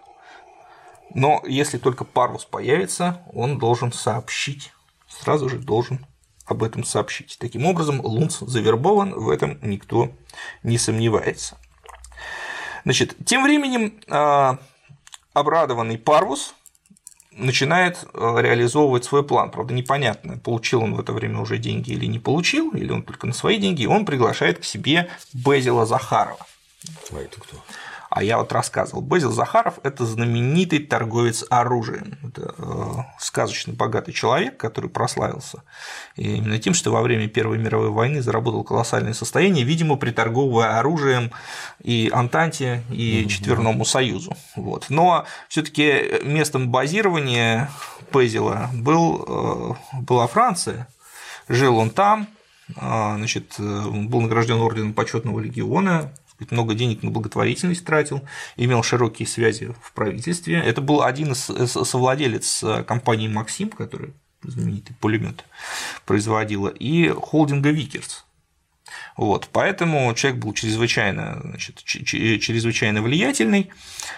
Но если только Парвус появится, он должен сообщить, сразу же должен об этом сообщить. Таким образом, Лунц завербован, в этом никто не сомневается. Значит, тем временем обрадованный Парвус начинает реализовывать свой план. Правда, непонятно, получил он в это время уже деньги или не получил, или он только на свои деньги. Он приглашает к себе Безила Захарова. А это кто? А я вот рассказывал, Безил Захаров – это знаменитый торговец оружием, это э, сказочно богатый человек, который прославился и именно тем, что во время Первой мировой войны заработал колоссальное состояние, видимо, приторговывая оружием и Антанте, и Четверному Союзу. Вот. Но все-таки местом базирования Безила был, э, была Франция, жил он там, э, значит, был награжден орденом почетного легиона. Много денег на благотворительность тратил, имел широкие связи в правительстве. Это был один из совладелец компании «Максим», которая знаменитый пулемет производила, и холдинга «Викерс». Вот, поэтому человек был чрезвычайно, значит, чрезвычайно влиятельный.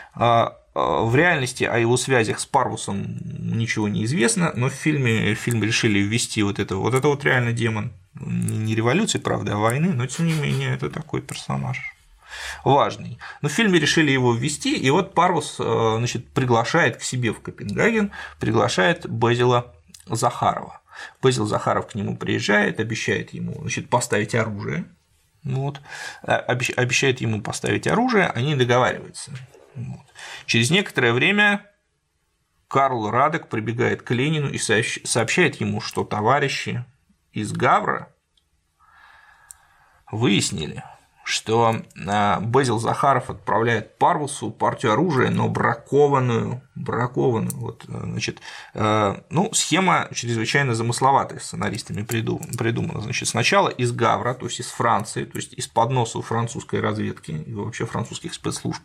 В реальности о его связях с Парвусом ничего не известно, но в фильме, в фильм решили ввести вот это вот, это вот реально демон, не революции, правда, а войны, но тем не менее это такой персонаж важный. Но в фильме решили его ввести, и вот Парвус, значит, приглашает к себе в Копенгаген, приглашает Безила Захарова. Безил Захаров к нему приезжает, обещает ему, значит, поставить оружие. Вот, обещает ему поставить оружие, они договариваются. Вот. Через некоторое время Карл Радек прибегает к Ленину и сообщает ему, что товарищи из Гавра выяснили, что Безил Захаров отправляет Парвусу партию оружия, но бракованную, бракованную. Вот, значит, ну, схема чрезвычайно замысловатая, сценаристами придумана. Значит, сначала из Гавра, то есть из Франции, то есть из-под носа французской разведки и вообще французских спецслужб,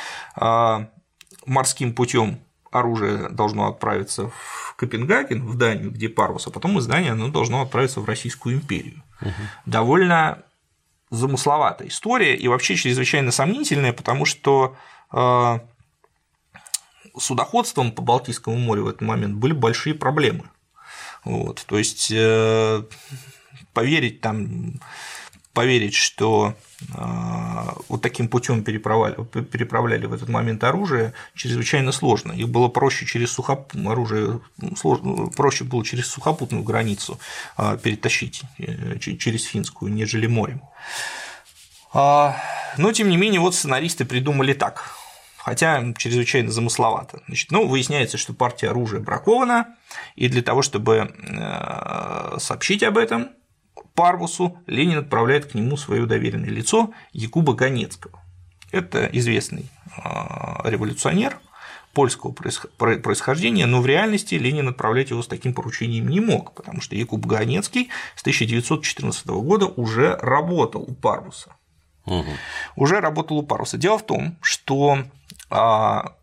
морским путем оружие должно отправиться в Копенгаген, в Данию, где Парвус, а потом из Дании оно должно отправиться в Российскую империю. Угу. Довольно замысловатая история и вообще чрезвычайно сомнительная, потому что э, судоходством по Балтийскому морю в этот момент были большие проблемы. Вот, то есть э, поверить там, поверить, что э, вот таким путем переправляли, переправляли в этот момент оружие, чрезвычайно сложно. Их было проще через сухоп... оружие сложно, проще было через сухопутную границу э, перетащить э, через Финскую, нежели морем. Но, тем не менее, вот сценаристы придумали так. хотя чрезвычайно замысловато. Значит, ну, выясняется, что партия оружия бракована, и для того, чтобы сообщить об этом Парвусу, Ленин отправляет к нему свое доверенное лицо Якуба Ганецкого. Это известный революционер польского происхождения, но в реальности Ленин отправлять его с таким поручением не мог, потому что Якуб Ганецкий с тысяча девятьсот четырнадцатого года уже работал у Парвуса. Угу. Уже работал у Парвуса. Дело в том, что, как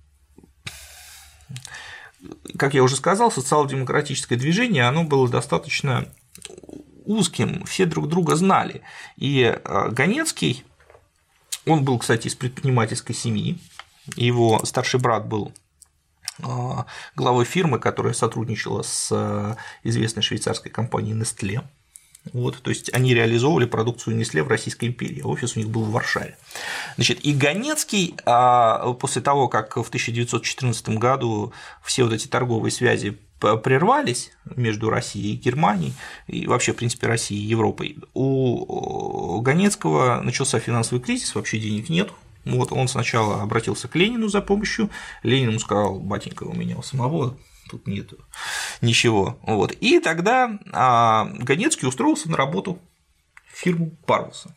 я уже сказал, социал-демократическое движение, оно было достаточно узким, все друг друга знали. И Ганецкий, он был, кстати, из предпринимательской семьи, его старший брат был главой фирмы, которая сотрудничала с известной швейцарской компанией Nestlé. Вот, то есть они реализовывали продукцию Nestlé в Российской империи, офис у них был в Варшаве. Значит, и Ганецкий после того, как в тысяча девятьсот четырнадцатом году все вот эти торговые связи прервались между Россией и Германией, и вообще, в принципе, Россией и Европой, у Ганецкого начался финансовый кризис, вообще денег нет. Вот он сначала обратился к Ленину за помощью, Ленин ему сказал: батенька, у меня у самого тут нету ничего. Вот. И тогда Ганецкий устроился на работу в фирму Парвуса.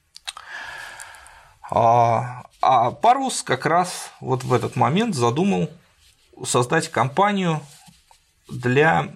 А Парвус как раз вот в этот момент задумал создать компанию для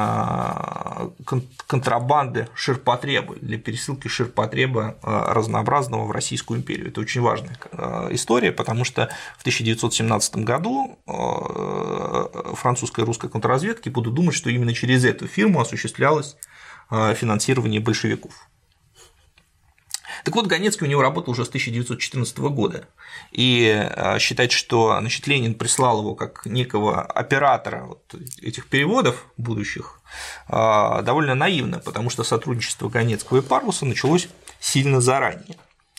контрабанды ширпотреба, для пересылки ширпотреба разнообразного в Российскую империю. Это очень важная история, потому что в тысяча девятьсот семнадцатом году французская и русская контрразведки будут думать, что именно через эту фирму осуществлялось финансирование большевиков. Так вот, Ганецкий у него работал уже с тысяча девятьсот четырнадцатого года, и считать, что, значит, Ленин прислал его как некого оператора вот этих переводов будущих, довольно наивно, потому что сотрудничество Ганецкого и Парвуса началось сильно заранее.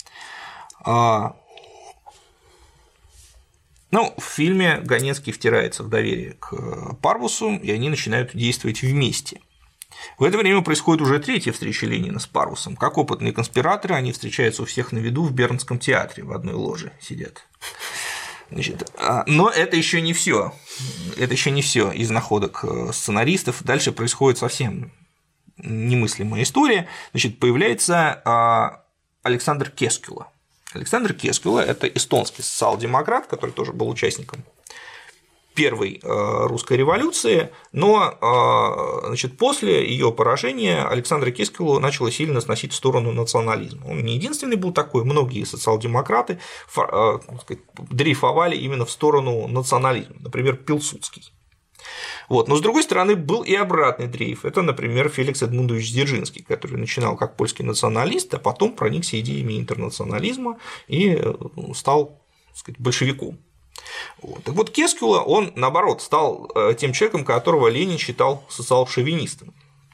Ну, в фильме Ганецкий втирается в доверие к Парвусу, и они начинают действовать вместе. В это время происходит уже третья встреча Ленина с Парвусом. Как опытные конспираторы, они встречаются у всех на виду в Бернском театре, в одной ложе сидят. Значит, но это еще не все. Это еще не все из находок сценаристов. Дальше происходит совсем немыслимая история. Значит, появляется Александр Кескюла. Александр Кескюла – это эстонский социал-демократ, который тоже был участником Первой русской революции, но, значит, после ее поражения Александра Кескюлу начало сильно сносить в сторону национализма. Он не единственный был такой, многие социал-демократы дрейфовали именно в сторону национализма, например, Пилсудский. Вот. Но, с другой стороны, был и обратный дрейф. Это, например, Феликс Эдмундович Дзержинский, который начинал как польский националист, а потом проникся идеями интернационализма и стал, так сказать, большевиком. Вот. Так вот, Кескюла, он, наоборот, стал тем человеком, которого Ленин считал социал-шовинистом.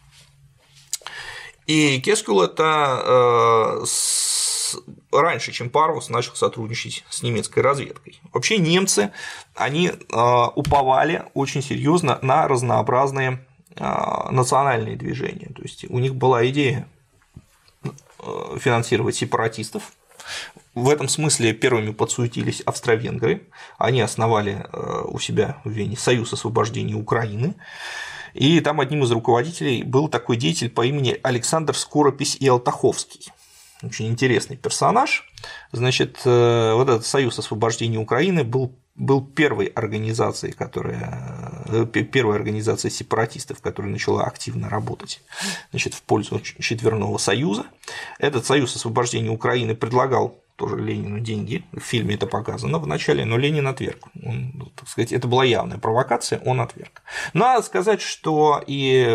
И Кескюла-то раньше, чем Парвус, начал сотрудничать с немецкой разведкой. Вообще немцы, они уповали очень серьезно на разнообразные национальные движения. То есть у них была идея финансировать сепаратистов. В этом смысле первыми подсуетились австро-венгры, они основали у себя в Вене Союз освобождения Украины, и там одним из руководителей был такой деятель по имени Александр Скоропись и Алтаховский. Очень интересный персонаж. Значит, вот этот Союз освобождения Украины был, был первой организацией, которая, первой организацией сепаратистов, которая начала активно работать, значит, в пользу Четверного Союза. Этот Союз освобождения Украины предлагал тоже Ленину деньги, в фильме это показано в начале, но Ленин отверг. Он, так сказать, это была явная провокация, он отверг. Надо сказать, что и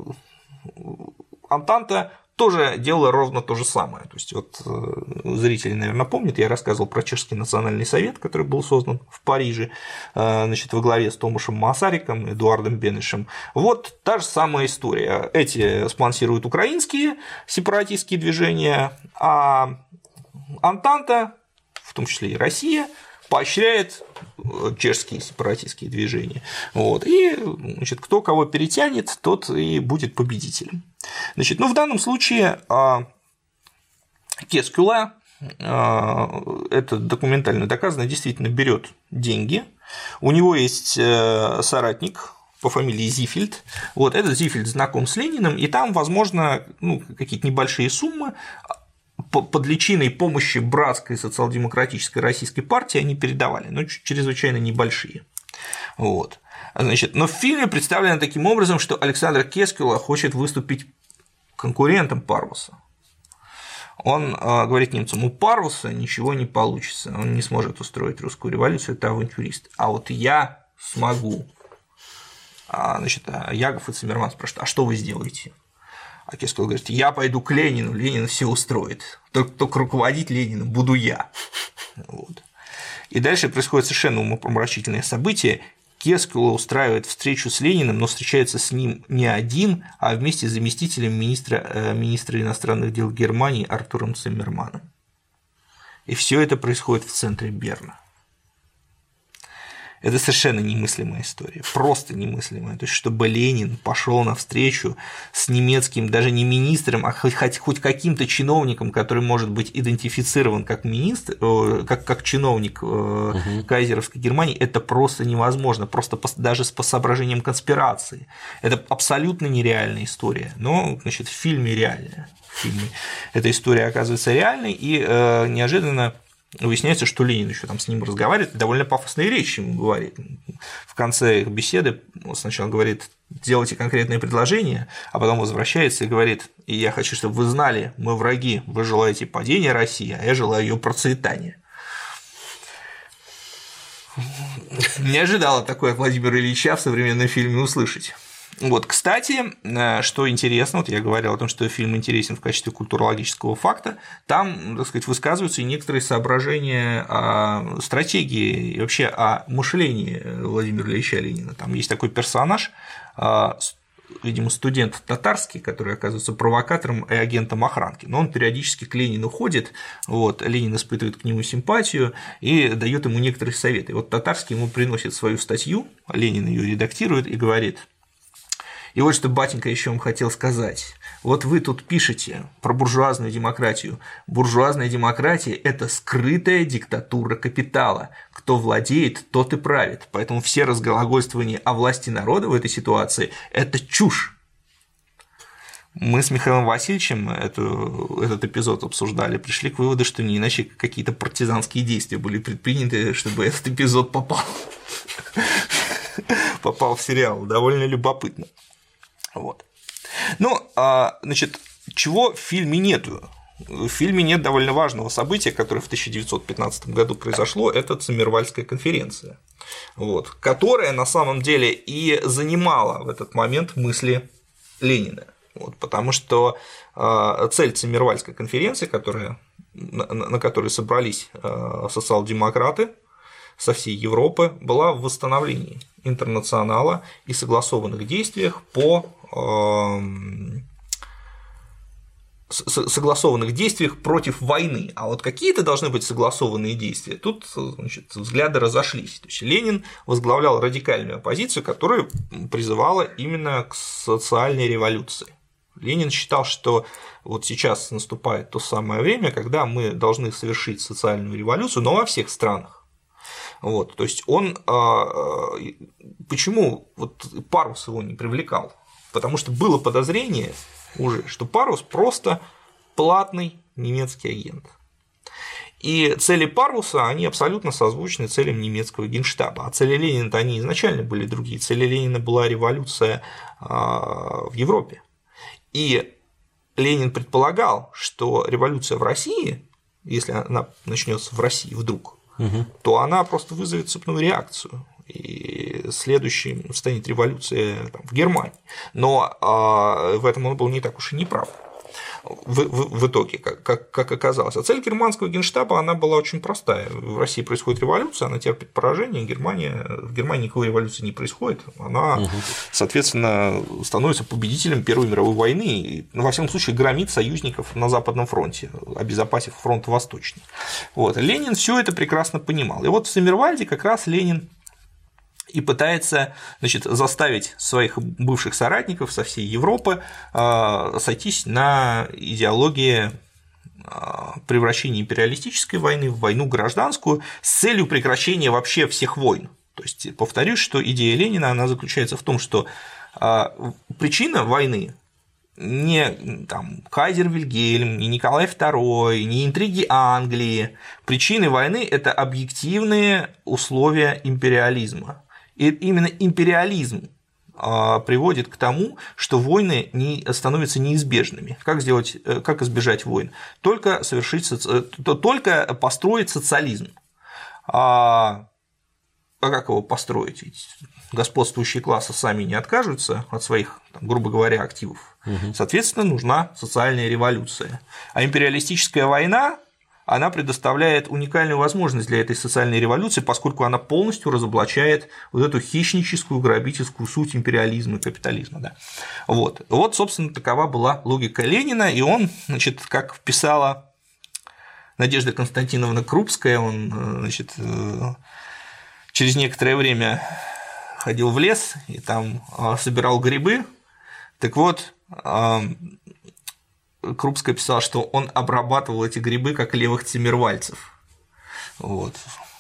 Антанта тоже делала ровно то же самое. То есть, вот зрители, наверное, помнят, я рассказывал про Чешский национальный совет, который был создан в Париже, значит, во главе с Томашем Масариком, Эдуардом Бенешем. Вот та же самая история. Эти спонсируют украинские сепаратистские движения, а Антанта, в том числе и Россия, поощряет чешские сепаратистские движения. Вот. И, значит, кто кого перетянет, тот и будет победителем. Значит, ну, в данном случае Кескюла это документально доказано, действительно берет деньги. У него есть соратник по фамилии Зифельд. Вот этот Зифельд знаком с Лениным, и там, возможно, ну, какие-то небольшие суммы под личиной помощи братской социал-демократической российской партии они передавали, но чрезвычайно небольшие. Вот. Значит, но в фильме представлено таким образом, что Александр Кескула хочет выступить конкурентом Парвуса. Он э, говорит немцам: у Парвуса ничего не получится, он не сможет устроить русскую революцию, это авантюрист, а вот я смогу. А, значит, а Ягов и Циммерман спрашивают: а что вы сделаете? А Кескула говорит: я пойду к Ленину, Ленин все устроит, только, только руководить Лениным буду я. Вот. И дальше происходит совершенно умопомрачительное событие. Кескула устраивает встречу с Лениным, но встречается с ним не один, а вместе с заместителем министра, министра иностранных дел Германии Артуром Циммерманом. И все это происходит в центре Берна. Это совершенно немыслимая история, просто немыслимая. То есть, чтобы Ленин пошел на встречу с немецким, даже не министром, а хоть, хоть каким-то чиновником, который может быть идентифицирован как министр, как, как чиновник угу. кайзеровской Германии, это просто невозможно, просто по, даже по соображениям конспирации. Это абсолютно нереальная история, но, значит, в фильме реальная. В фильме эта история оказывается реальной, и э, неожиданно выясняется, что Ленин еще там с ним разговаривает, довольно пафосные речи ему говорит. В конце их беседы он сначала говорит: делайте конкретные предложения, а потом возвращается и говорит: и я хочу, чтобы вы знали, мы враги, вы желаете падения России, а я желаю ее процветания. Не ожидала такое от Владимира Ильича в современном фильме услышать. Вот, кстати, что интересно, вот я говорил о том, что фильм интересен в качестве культурологического факта, там, так сказать, высказываются и некоторые соображения о стратегии и вообще о мышлении Владимира Ильича Ленина. Там есть такой персонаж, видимо, студент татарский, который оказывается провокатором и агентом охранки, но он периодически к Ленину ходит, вот, Ленин испытывает к нему симпатию и дает ему некоторые советы. И вот татарский ему приносит свою статью, Ленин ее редактирует и говорит: и вот что, батенька, еще вам хотел сказать. Вот вы тут пишете про буржуазную демократию. Буржуазная демократия – это скрытая диктатура капитала. Кто владеет, тот и правит. Поэтому все разглагольствования о власти народа в этой ситуации – это чушь. Мы с Михаилом Васильевичем эту, этот эпизод обсуждали, пришли к выводу, что не иначе какие-то партизанские действия были предприняты, чтобы этот эпизод попал, попал в сериал. Довольно любопытно. Вот. Ну, значит, чего в фильме нету? В фильме нет довольно важного события, которое в тысяча девятьсот пятнадцатом году произошло, это Циммервальская конференция, вот, которая на самом деле и занимала в этот момент мысли Ленина, вот, потому что цель Циммервальской конференции, которая, на которой собрались социал-демократы со всей Европы, была в восстановлении интернационала и согласованных действиях по согласованных действиях против войны. А вот какие-то должны быть согласованные действия. Тут, значит, взгляды разошлись. То есть Ленин возглавлял радикальную оппозицию, которая призывала именно к социальной революции. Ленин считал, что вот сейчас наступает то самое время, когда мы должны совершить социальную революцию, но во всех странах. Вот, то есть он почему вот Парвус его не привлекал? Потому что было подозрение уже, что Парвус просто платный немецкий агент. И цели Парвуса, они абсолютно созвучны целям немецкого генштаба. А цели Ленина-то они изначально были другие. Цели Ленина была революция в Европе. И Ленин предполагал, что революция в России, если она начнется в России вдруг, угу. то она просто вызовет цепную реакцию. И следующей станет революция там, в Германии. Но а, в этом он был не так уж и не прав в, в, в итоге, как, как, как оказалось. А цель германского генштаба она была очень простая. В России происходит революция, она терпит поражение, Германия, в Германии никакой революции не происходит, она, угу. соответственно, становится победителем Первой мировой войны и, ну, во всяком случае, громит союзников на Западном фронте, обезопасив фронт восточный. Вот. Ленин все это прекрасно понимал. И вот в Циммервальде как раз Ленин и пытается, значит, заставить своих бывших соратников со всей Европы сойтись на идеологии превращение империалистической войны в войну гражданскую с целью прекращения вообще всех войн. То есть, повторюсь, что идея Ленина, она заключается в том, что причина войны не там, кайзер Вильгельм, не Николай второй, не интриги Англии. Причины войны – это объективные условия империализма. И именно империализм приводит к тому, что войны не становятся неизбежными. Как сделать, как избежать войн? Только совершить, только построить социализм. А как его построить? Ведь господствующие классы сами не откажутся от своих, там, грубо говоря, активов. Угу. Соответственно, нужна социальная революция. А империалистическая война, она предоставляет уникальную возможность для этой социальной революции, поскольку она полностью разоблачает вот эту хищническую, грабительскую суть империализма и капитализма. Да. Вот. вот, собственно, такова была логика Ленина, и он, значит, как писала Надежда Константиновна Крупская, он, значит, через некоторое время ходил в лес и там собирал грибы. Так вот, Крупская писала, что он обрабатывал эти грибы как левых циммервальцев. Вот.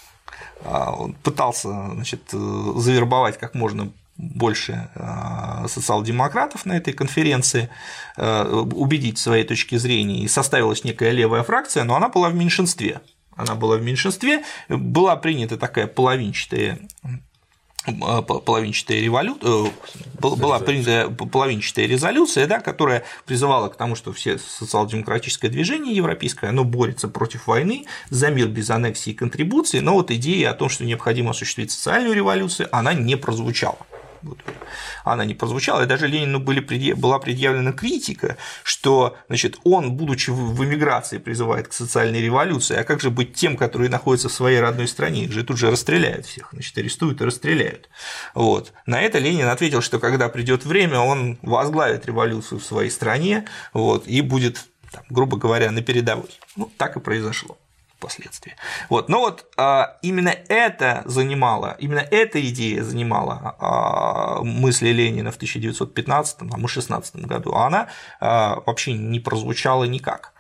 Он пытался, значит, завербовать как можно больше социал-демократов на этой конференции, убедить в своей точке зрения, и составилась некая левая фракция, но она была в меньшинстве. Она была в меньшинстве, была принята такая половинчатая половинчатая революция, была принята половинчатая резолюция, да, которая призывала к тому, что все социал-демократическое движение европейское, оно борется против войны за мир без аннексии и контрибуции, но вот идея о том, что необходимо осуществить социальную революцию, она не прозвучала. Вот. Она не прозвучала, и даже Ленину были предъяв... была предъявлена критика, что, значит, он, будучи в эмиграции, призывает к социальной революции, а как же быть тем, которые находятся в своей родной стране, их же тут же расстреляют всех, значит, арестуют и расстреляют. Вот. На это Ленин ответил, что когда придет время, он возглавит революцию в своей стране, вот, и будет, там, грубо говоря, на передовой. Ну, так и произошло. Впоследствии. Вот. Но вот а, именно это занимало, именно эта идея занимала а, мысли Ленина в тысяча девятьсот пятнадцатом и тысяча девятьсот шестнадцатом году, а она а, вообще не прозвучала никак.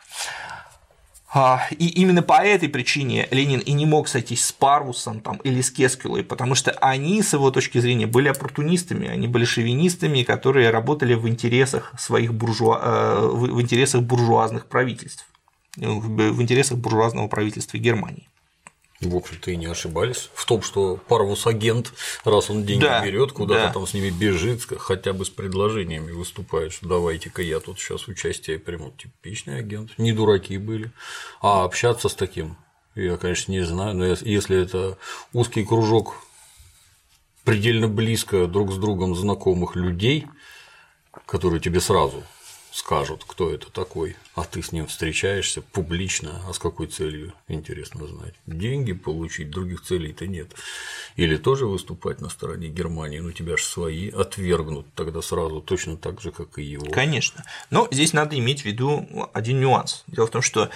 А, и именно по этой причине Ленин и не мог сойтись с Парвусом там, или с Кескюлой, потому что они, с его точки зрения, были оппортунистами, они были шовинистами, которые работали в интересах своих буржуа... в интересах буржуазных правительств. В интересах буржуазного правительства Германии. В общем-то, и не ошибались в том, что Парвус агент, раз он деньги да, берет, куда-то да. там с ними бежит, хотя бы с предложениями выступает, что давайте-ка я тут сейчас участие приму. Типичный агент, не дураки были. А общаться с таким, я, конечно, не знаю, но если это узкий кружок предельно близко друг с другом знакомых людей, которые тебе сразу скажут, кто это такой, а ты с ним встречаешься публично, а с какой целью, интересно знать. Деньги получить, других целей-то нет. Или тоже выступать на стороне Германии, но тебя же свои отвергнут тогда сразу, точно так же, как и его. Конечно. Но здесь надо иметь в виду один нюанс. Дело в том, что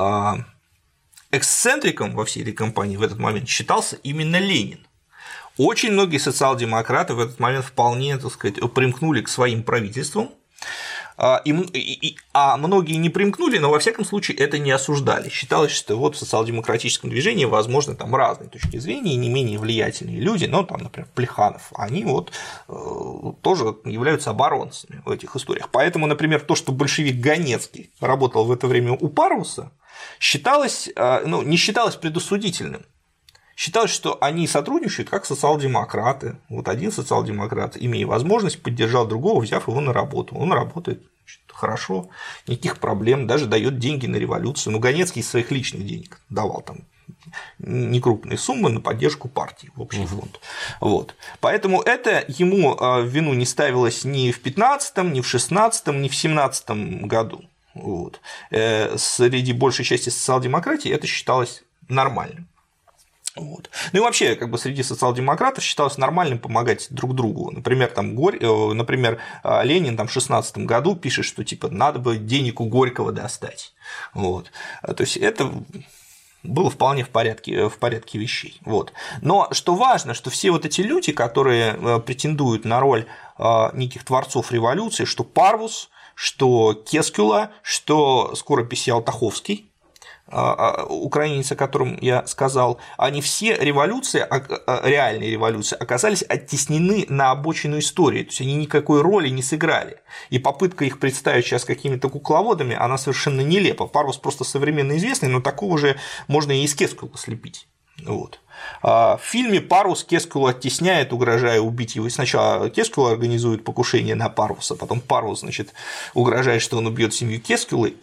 эксцентриком во всей этой кампании в этот момент считался именно Ленин. Очень многие социал-демократы в этот момент вполне, так сказать, примкнули к своим правительствам. И, и, а многие не примкнули, но во всяком случае это не осуждали. Считалось, что вот в социал-демократическом движении возможны там разные точки зрения, не менее влиятельные люди, ну, там, например, Плеханов, они вот э, тоже являются оборонцами в этих историях. Поэтому, например, то, что большевик Ганецкий работал в это время у Парвуса, считалось, э, ну, не считалось предосудительным. Считалось, что они сотрудничают как социал-демократы. Вот один социал-демократ, имея возможность, поддержал другого, взяв его на работу. Он работает хорошо, никаких проблем, даже дает деньги на революцию. Но Ганецкий из своих личных денег давал там некрупные суммы на поддержку партии в общий фонд. Вот. Поэтому это ему в вину не ставилось ни в пятнадцатом, ни в шестнадцатом, ни в семнадцатом году. Вот. Среди большей части социал-демократии это считалось нормальным. Вот. Ну и вообще, как бы среди социал-демократов считалось нормальным помогать друг другу. Например, там, Горь... Например, Ленин там, в шестнадцатом году пишет, что типа надо бы денег у Горького достать. Вот. То есть это было вполне в порядке, в порядке вещей. Вот. Но что важно, что все вот эти люди, которые претендуют на роль неких творцов революции, что Парвус, что Кескула, что скоропись Ялтаховский, украинец, о котором я сказал, они все революции, реальные революции, оказались оттеснены на обочину истории, то есть они никакой роли не сыграли. И попытка их представить сейчас какими-то кукловодами, она совершенно нелепа. Парвус просто современно известный, но такого же можно и из Кескула слепить. Вот. В фильме Парвус Кескулу оттесняет, угрожая убить его. И сначала Кескула организует покушение на Парвуса, потом Парвус, значит, угрожает, что он убьет семью Кескулы.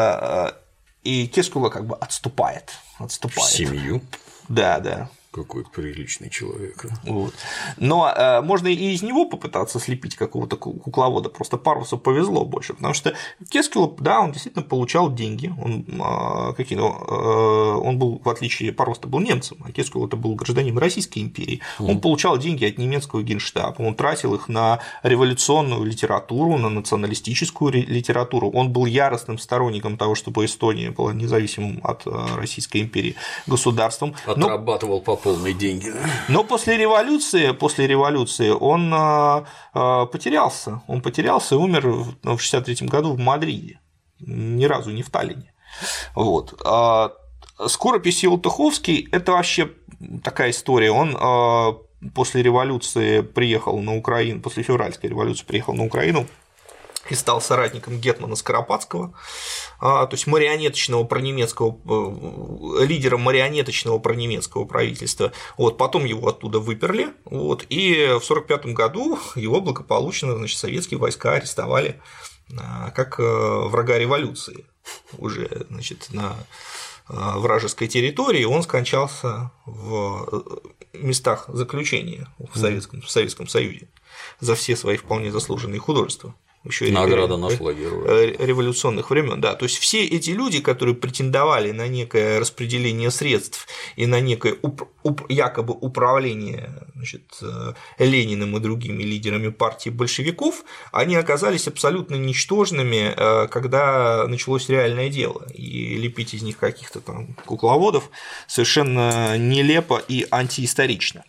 И Кескула как бы отступает. отступает. Семью? Да, да. Какой приличный человек. Вот. Но э, можно и из него попытаться слепить какого-то кукловода, просто Парвусу повезло больше, потому что Кескула, да, он действительно получал деньги, он, э, какие, ну, э, он был, в отличие, Парвус-то был немцем, а Кескула-то был гражданином Российской империи, mm. он получал деньги от немецкого генштаба, он тратил их на революционную литературу, на националистическую литературу, он был яростным сторонником того, чтобы Эстония была независимым от Российской империи государством. Отрабатывал по полные деньги. Да? Но после революции, после революции он э, э, потерялся. Он потерялся и умер в шестьдесят третьем году в Мадриде. Ни разу не в Таллине. Вот. Скоропись Ялтаховский – это вообще такая история. Он э, после революции приехал на Украину, после февральской революции приехал на Украину и стал соратником гетмана Скоропадского, то есть марионеточного пронемецкого, лидером марионеточного пронемецкого правительства. Вот, потом его оттуда выперли, вот, и в сорок пятом году его благополучно, значит, советские войска арестовали как врага революции уже, значит, на вражеской территории. Он скончался в местах заключения в Советском, в Советском Союзе за все свои вполне заслуженные художества. Еще награда нашла героя. Революционных времен, да. То есть все эти люди, которые претендовали на некое распределение средств и на некое уп- уп- якобы управление, значит, Лениным и другими лидерами партии большевиков, они оказались абсолютно ничтожными, когда началось реальное дело. И лепить из них каких-то там кукловодов совершенно нелепо и антиисторично.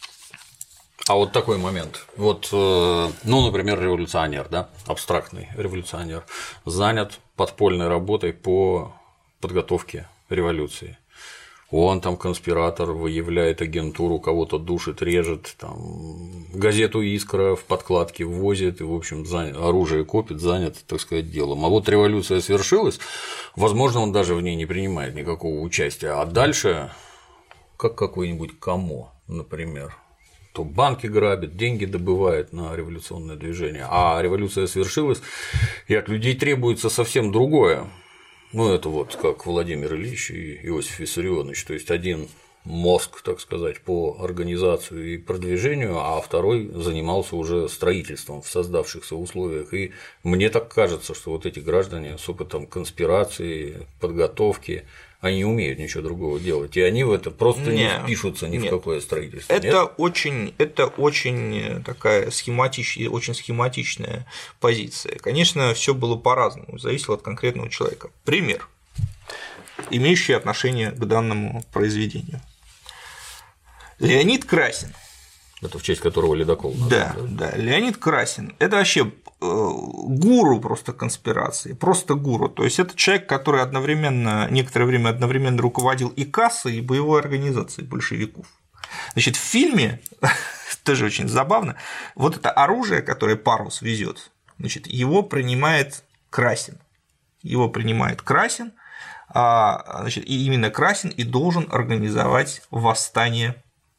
А вот такой момент. Вот, ну, например, революционер, да, абстрактный революционер, занят подпольной работой по подготовке революции. Он там конспиратор, выявляет агентуру, кого-то душит, режет, там, газету «Искра» в подкладке ввозит и, в общем, занят, оружие копит, занят, так сказать, делом. А вот революция свершилась, возможно, он даже в ней не принимает никакого участия. А дальше, как какой-нибудь Камо, например, то банки грабят, деньги добывает на революционное движение, а революция свершилась, и от людей требуется совсем другое. Ну, это вот как Владимир Ильич и Иосиф Виссарионович, то есть один мозг, так сказать, по организации и продвижению, а второй занимался уже строительством в создавшихся условиях. И мне так кажется, что вот эти граждане с опытом конспирации, подготовки, они не умеют ничего другого делать, и они в это просто не, не впишутся ни нет. в какое строительство. Это нет? очень, это очень такая схематичная, очень схематичная позиция. Конечно, все было по-разному, зависело от конкретного человека. Пример, имеющий отношение к данному произведению. Леонид Красин. Это в честь которого ледокол. Да, да, да, Леонид Красин – это вообще гуру просто конспирации, просто гуру. То есть это человек, который одновременно, некоторое время одновременно руководил и кассой, и боевой организацией большевиков. Значит, в фильме тоже очень забавно. Вот это оружие, которое Парвус везет, значит, его принимает Красин. Его принимает Красин, значит, и именно Красин и должен организовать восстание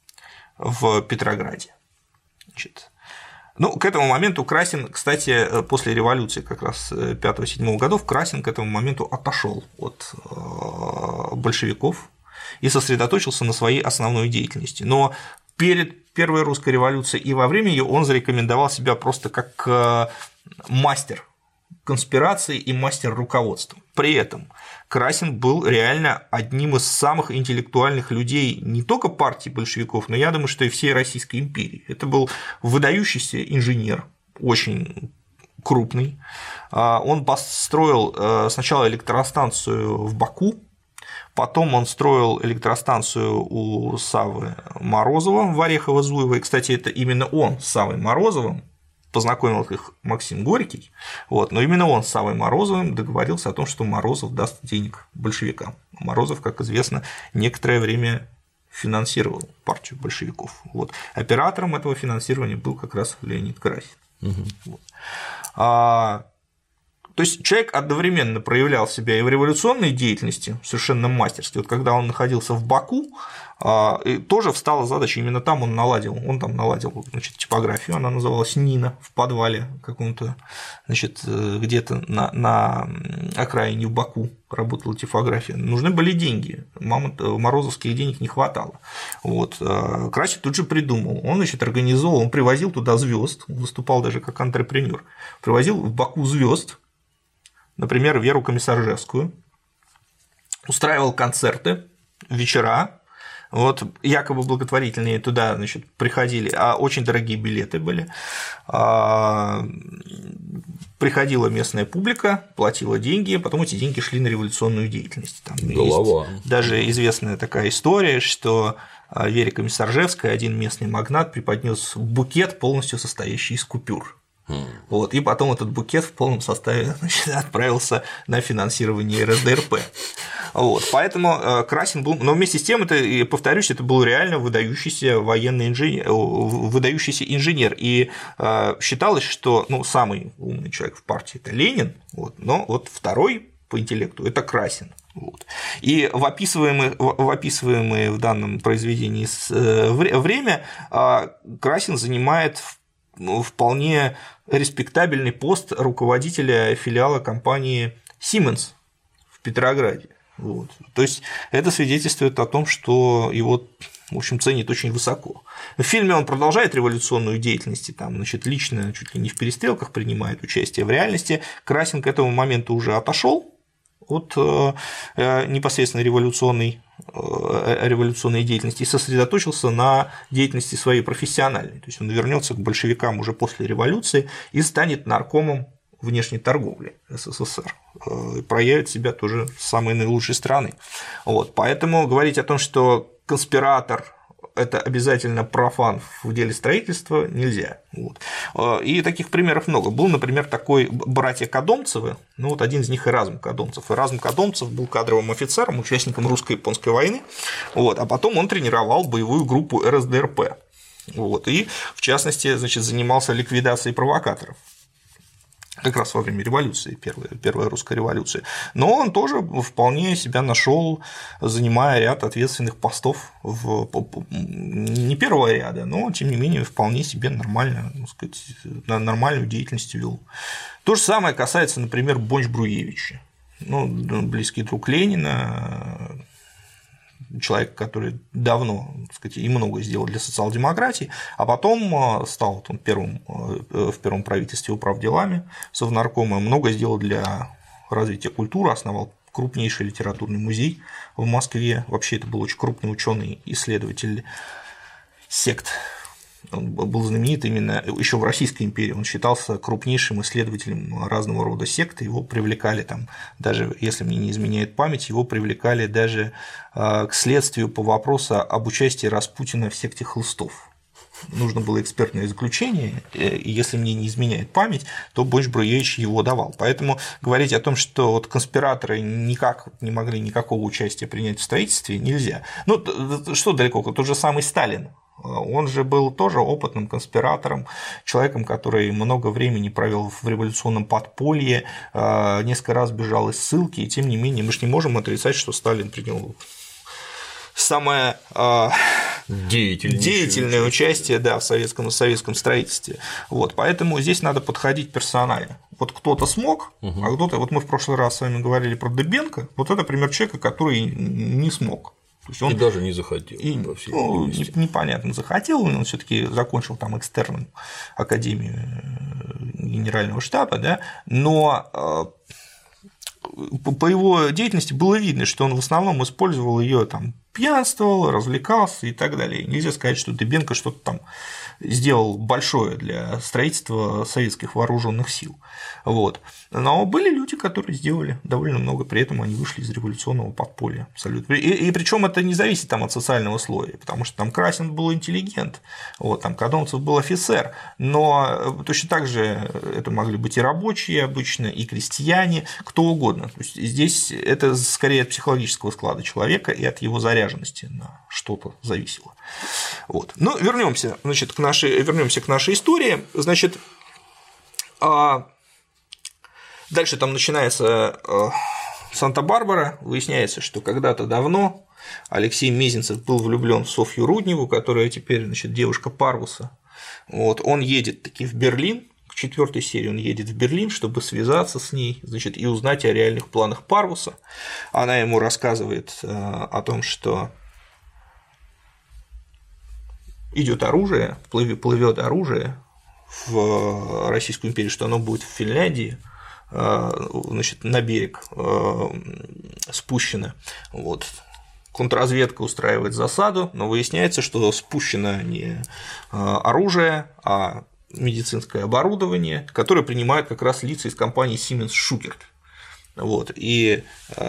в Петрограде. Значит, ну, к этому моменту Красин, кстати, после революции как раз пятого-седьмого годов, Красин к этому моменту отошел от большевиков и сосредоточился на своей основной деятельности. Но перед Первой русской революцией и во время ее он зарекомендовал себя просто как мастер конспирации и мастер руководства. При этом Красин был реально одним из самых интеллектуальных людей не только партии большевиков, но я думаю, что и всей Российской империи. Это был выдающийся инженер, очень крупный. Он построил сначала электростанцию в Баку, потом он строил электростанцию у Саввы Морозова в Орехово-Зуево. И, кстати, это именно он с Саввой Морозовым познакомил их Максим Горький, вот, но именно он с Саввой Морозовым договорился о том, что Морозов даст денег большевикам. Морозов, как известно, некоторое время финансировал партию большевиков. Вот. Оператором этого финансирования был как раз Леонид Красин. Угу. Вот. А, то есть человек одновременно проявлял себя и в революционной деятельности совершенно мастерски. Вот когда он находился в Баку, тоже встала задача, именно там он наладил, он там наладил, значит, типографию, она называлась Нина, в подвале каком-то, значит, где-то на, на окраине в Баку работала типография. Нужны были деньги, Мамонт, морозовских денег не хватало. Вот. Красин тут же придумал, он, значит, организовал, он привозил туда звезд, выступал даже как антрепренер, привозил в Баку звезд, например, Веру Комиссаржевскую, устраивал концерты, вечера. Вот, якобы благотворительные туда, значит, приходили, а очень дорогие билеты были. Приходила местная публика, платила деньги, потом эти деньги шли на революционную деятельность. Там Голова. Есть даже известная такая история, что Вере Комиссаржевской один местный магнат преподнес букет, полностью состоящий из купюр. Вот, и потом этот букет в полном составе, значит, отправился на финансирование эр эс дэ эр пэ. Вот, поэтому Красин был, но вместе с тем, это, и повторюсь, это был реально выдающийся военный инженер, выдающийся инженер, и считалось, что, ну, самый умный человек в партии – это Ленин, вот, но вот второй по интеллекту – это Красин. Вот. И в описываемое, в описываемое в данном произведении время Красин занимает вполне респектабельный пост руководителя филиала компании Siemens в Петрограде. Вот. То есть это свидетельствует о том, что его, в общем, ценят очень высоко. В фильме он продолжает революционную деятельность, там, значит, лично чуть ли не в перестрелках принимает участие. В реальности Красин к этому моменту уже отошел от непосредственно революционной, революционной деятельности и сосредоточился на деятельности своей профессиональной. То есть он вернется к большевикам уже после революции и станет наркомом внешней торговли эс эс эс эр, и проявит себя тоже с самой наилучшей стороны. Вот. Поэтому говорить о том, что конспиратор – это обязательно профан в деле строительства, нельзя. Вот. И таких примеров много. Был, например, такой братья Кадомцевы, ну вот один из них Эразм Кадомцев. Эразм Кадомцев был кадровым офицером, участником русско-японской войны, вот, а потом он тренировал боевую группу эр эс дэ эр пэ. Вот, и, в частности, значит, занимался ликвидацией провокаторов. Как раз во время революции, первой, первой русской революции. Но он тоже вполне себя нашел, занимая ряд ответственных постов в, не первого ряда, но тем не менее вполне себе нормально, так сказать, нормальную деятельность вел. То же самое касается, например, Бонч-Бруевича, ну, близкий друг Ленина, человек, который давно, так сказать, и много сделал для социал-демократии, а потом стал он первым, в первом правительстве управделами, совнаркома, много сделал для развития культуры, основал крупнейший литературный музей в Москве. Вообще это был очень крупный ученый, исследователь сект. Он был знаменит именно еще в Российской империи, он считался крупнейшим исследователем разного рода сект, его привлекали там, даже если мне не изменяет память, его привлекали даже к следствию по вопросу об участии Распутина в секте хлыстов. Нужно было экспертное заключение, и если мне не изменяет память, то Бонч-Бруевич его давал. Поэтому говорить о том, что вот конспираторы никак не могли никакого участия принять в строительстве, нельзя. Ну, что далеко, тот же самый Сталин. Он же был тоже опытным конспиратором, человеком, который много времени провел в революционном подполье, несколько раз бежал из ссылки, и тем не менее мы же не можем отрицать, что Сталин принял самое деятельное участие, да, в советском, в советском строительстве. Вот, поэтому здесь надо подходить персонально. Вот кто-то смог, угу. а кто-то. Вот мы в прошлый раз с вами говорили про Дыбенко, вот это пример человека, который не смог. То есть он и даже не захотел. И, ну, непонятно, захотел, он все-таки закончил там экстерном академию генерального штаба, да, но по его деятельности было видно, что он в основном использовал ее там пьянствовал, развлекался и так далее. Нельзя сказать, что Дыбенко что-то там сделал большое для строительства советских вооруженных сил. Вот. Но были люди, которые сделали довольно много, при этом они вышли из революционного подполья абсолютно. И, и причем это не зависит там от социального слоя, потому что там Красин был интеллигент, вот, там Кадонцев был офицер, но точно так же это могли быть и рабочие обычно, и крестьяне, кто угодно. То есть здесь это скорее от психологического склада человека и от его заряженности на что-то зависело. Вот. Но вернемся, значит, к нашей, вернемся к нашей истории. Значит, дальше там начинается Санта-Барбара, выясняется, что когда-то давно Алексей Мезенцев был влюблен в Софью Рудневу, которая теперь, значит, девушка Парвуса. Вот, он едет таки в Берлин, к четвертой серии он едет в Берлин, чтобы связаться с ней, значит, и узнать о реальных планах Парвуса. Она ему рассказывает о том, что идет оружие, плывет оружие в Российскую империю, что оно будет в Финляндии, значит, на берег спущено. Вот. Контрразведка устраивает засаду, но выясняется, что спущено не оружие, а медицинское оборудование, которое принимают как раз лица из компании Siemens Schuckert. Вот. И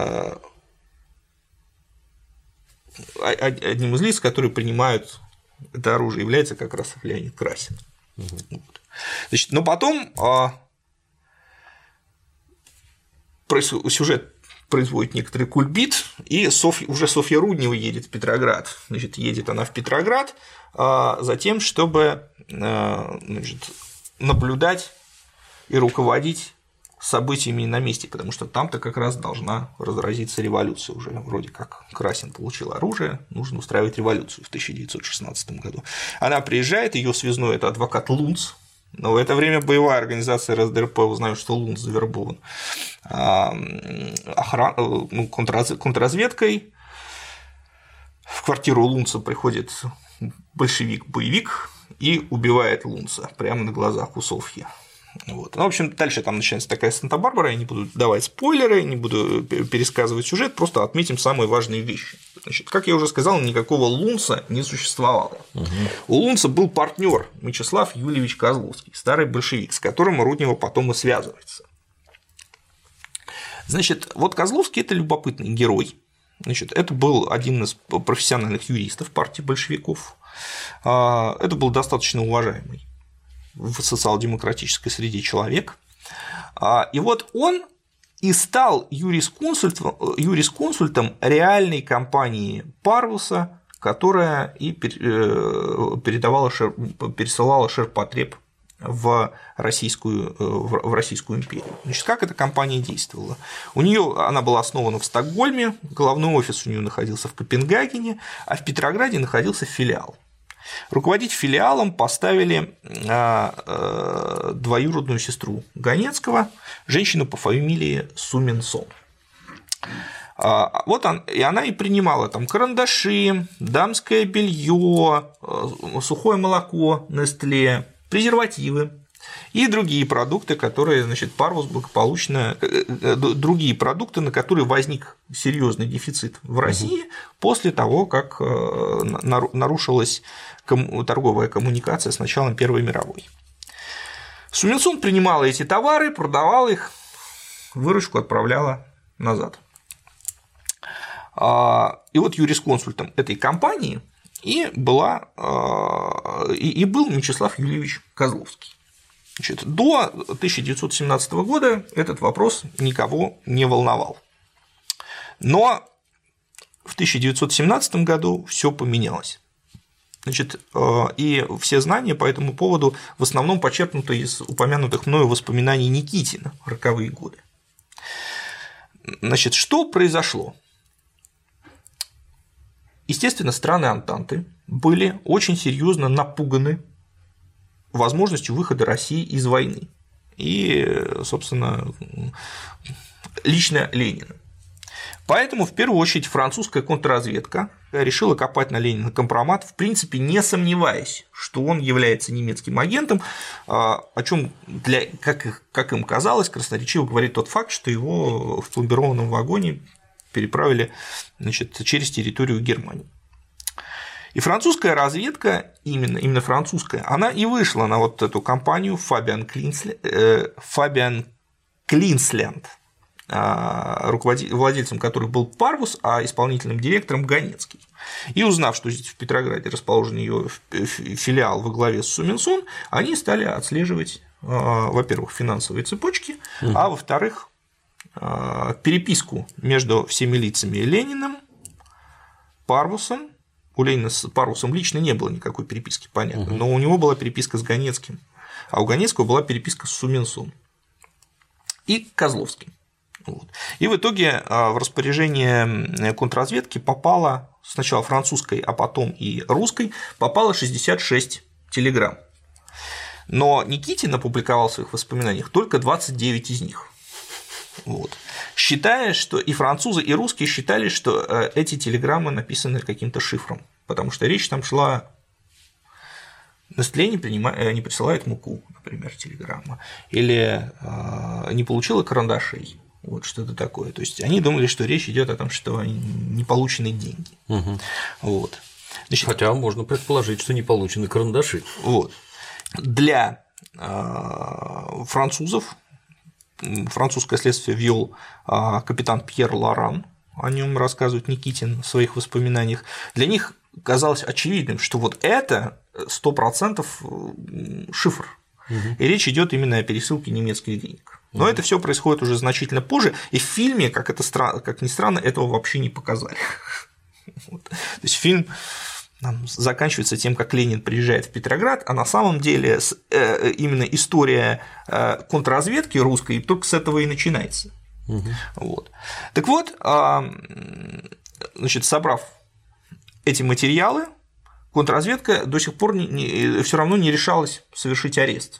одним из лиц, которые принимают это оружие, является как раз Леонид Красин. Угу. Вот. Значит, но потом сюжет производит некоторый кульбит, и Софья, уже Софья Руднева едет в Петроград. Значит, едет она в Петроград за тем, чтобы, значит, наблюдать и руководить событиями на месте, потому что там-то как раз должна разразиться революция уже. Вроде как Красин получил оружие, нужно устраивать революцию в тысяча девятьсот шестнадцатом году. Она приезжает, ее связной – это адвокат Лунц, но в это время боевая организация РСДРП узнает, что Лунц завербован охран... ну, контрразведкой. В квартиру Лунца приходит большевик-боевик и убивает Лунца прямо на глазах у Софьи. Вот. Ну, в общем, дальше там начинается такая Санта-Барбара, я не буду давать спойлеры, не буду пересказывать сюжет, просто отметим самые важные вещи. Значит, как я уже сказал, никакого Лунца не существовало. Угу. У Лунца был партнер Мячеслав Юльевич Козловский, старый большевик, с которым Руднева потом и связывается. Значит, вот Козловский – это любопытный герой. Значит, это был один из профессиональных юристов партии большевиков. Это был достаточно уважаемый в социал-демократической среде человек. И вот он и стал юрисконсультом, юрисконсультом реальной компании Парвуса, которая и передавала, пересылала ширпотреб в Российскую, в Российскую империю. Значит, как эта компания действовала? У нее она была основана в Стокгольме, головной офис у нее находился в Копенгагене, а в Петрограде находился филиал. Руководить филиалом поставили двоюродную сестру Ганецкого, женщину по фамилии Суменсон. Вот он, и она и принимала там карандаши, дамское белье, сухое молоко Nestlé, презервативы и другие продукты, которые, значит, Парвус благополучно, другие продукты, на которые возник серьезный дефицит в России угу. после того, как нарушилась торговая коммуникация с началом Первой мировой. Суменсон принимала эти товары, продавала их, выручку отправляла назад. И вот юрисконсультом этой компании и, была, и был Мячеслав Юльевич Козловский. Значит, до тысяча девятьсот семнадцатого года этот вопрос никого не волновал. Но в тысяча девятьсот семнадцатом году все поменялось. Значит, и все знания по этому поводу в основном почерпнуты из упомянутых мною воспоминаний Никитина в роковые годы. Значит, что произошло? Естественно, страны Антанты были очень серьезно напуганы возможностью выхода России из войны. И, собственно, лично Ленина. Поэтому, в первую очередь, французская контрразведка решила копать на Ленина компромат, в принципе, не сомневаясь, что он является немецким агентом, о чем, для, как, как им казалось, красноречиво говорит тот факт, что его в пломбированном вагоне переправили, значит, через территорию Германии. И французская разведка, именно, именно французская, она и вышла на вот эту кампанию Фабиан Клинсленд, э, Фабиан Клинсленд, владельцем которых был Парвус, а исполнительным директором Ганецкий. И узнав, что здесь в Петрограде расположен ее филиал во главе с Суменсон, они стали отслеживать, во-первых, финансовые цепочки, угу. а во-вторых, переписку между всеми лицами: Лениным, Парвусом. У Ленина с Парвусом лично не было никакой переписки, понятно, угу. но у него была переписка с Ганецким, а у Ганецкого была переписка с Суменсон и Козловским. Вот. И в итоге в распоряжение контрразведки попало сначала французской, а потом и русской, попало шестьдесят шесть телеграмм. Но Никитин опубликовал в своих воспоминаниях только двадцать девять из них. Вот. Считая, что и французы, и русские считали, что эти телеграммы написаны каким-то шифром, потому что речь там шла. Nestlé не, принимает, не присылает муку, например, телеграмма, или э, не получила карандашей, вот что-то такое. То есть они думали, что речь идет о том, что не получены деньги. Угу. Вот. Значит, хотя можно предположить, что не получены карандаши. Вот. Для э, французов французское следствие вел э, капитан Пьер Лоран, о нем рассказывает Никитин в своих воспоминаниях. Для них казалось очевидным, что вот это сто процентов шифр, угу. и речь идет именно о пересылке немецких денег. Но угу. это все происходит уже значительно позже, и в фильме, как, это странно, как ни странно, этого вообще не показали. Вот. То есть фильм заканчивается тем, как Ленин приезжает в Петроград, а на самом деле именно история контрразведки русской только с этого и начинается. Угу. Вот. Так вот, значит, собрав эти материалы, контрразведка до сих пор не, не, все равно не решалась совершить арест.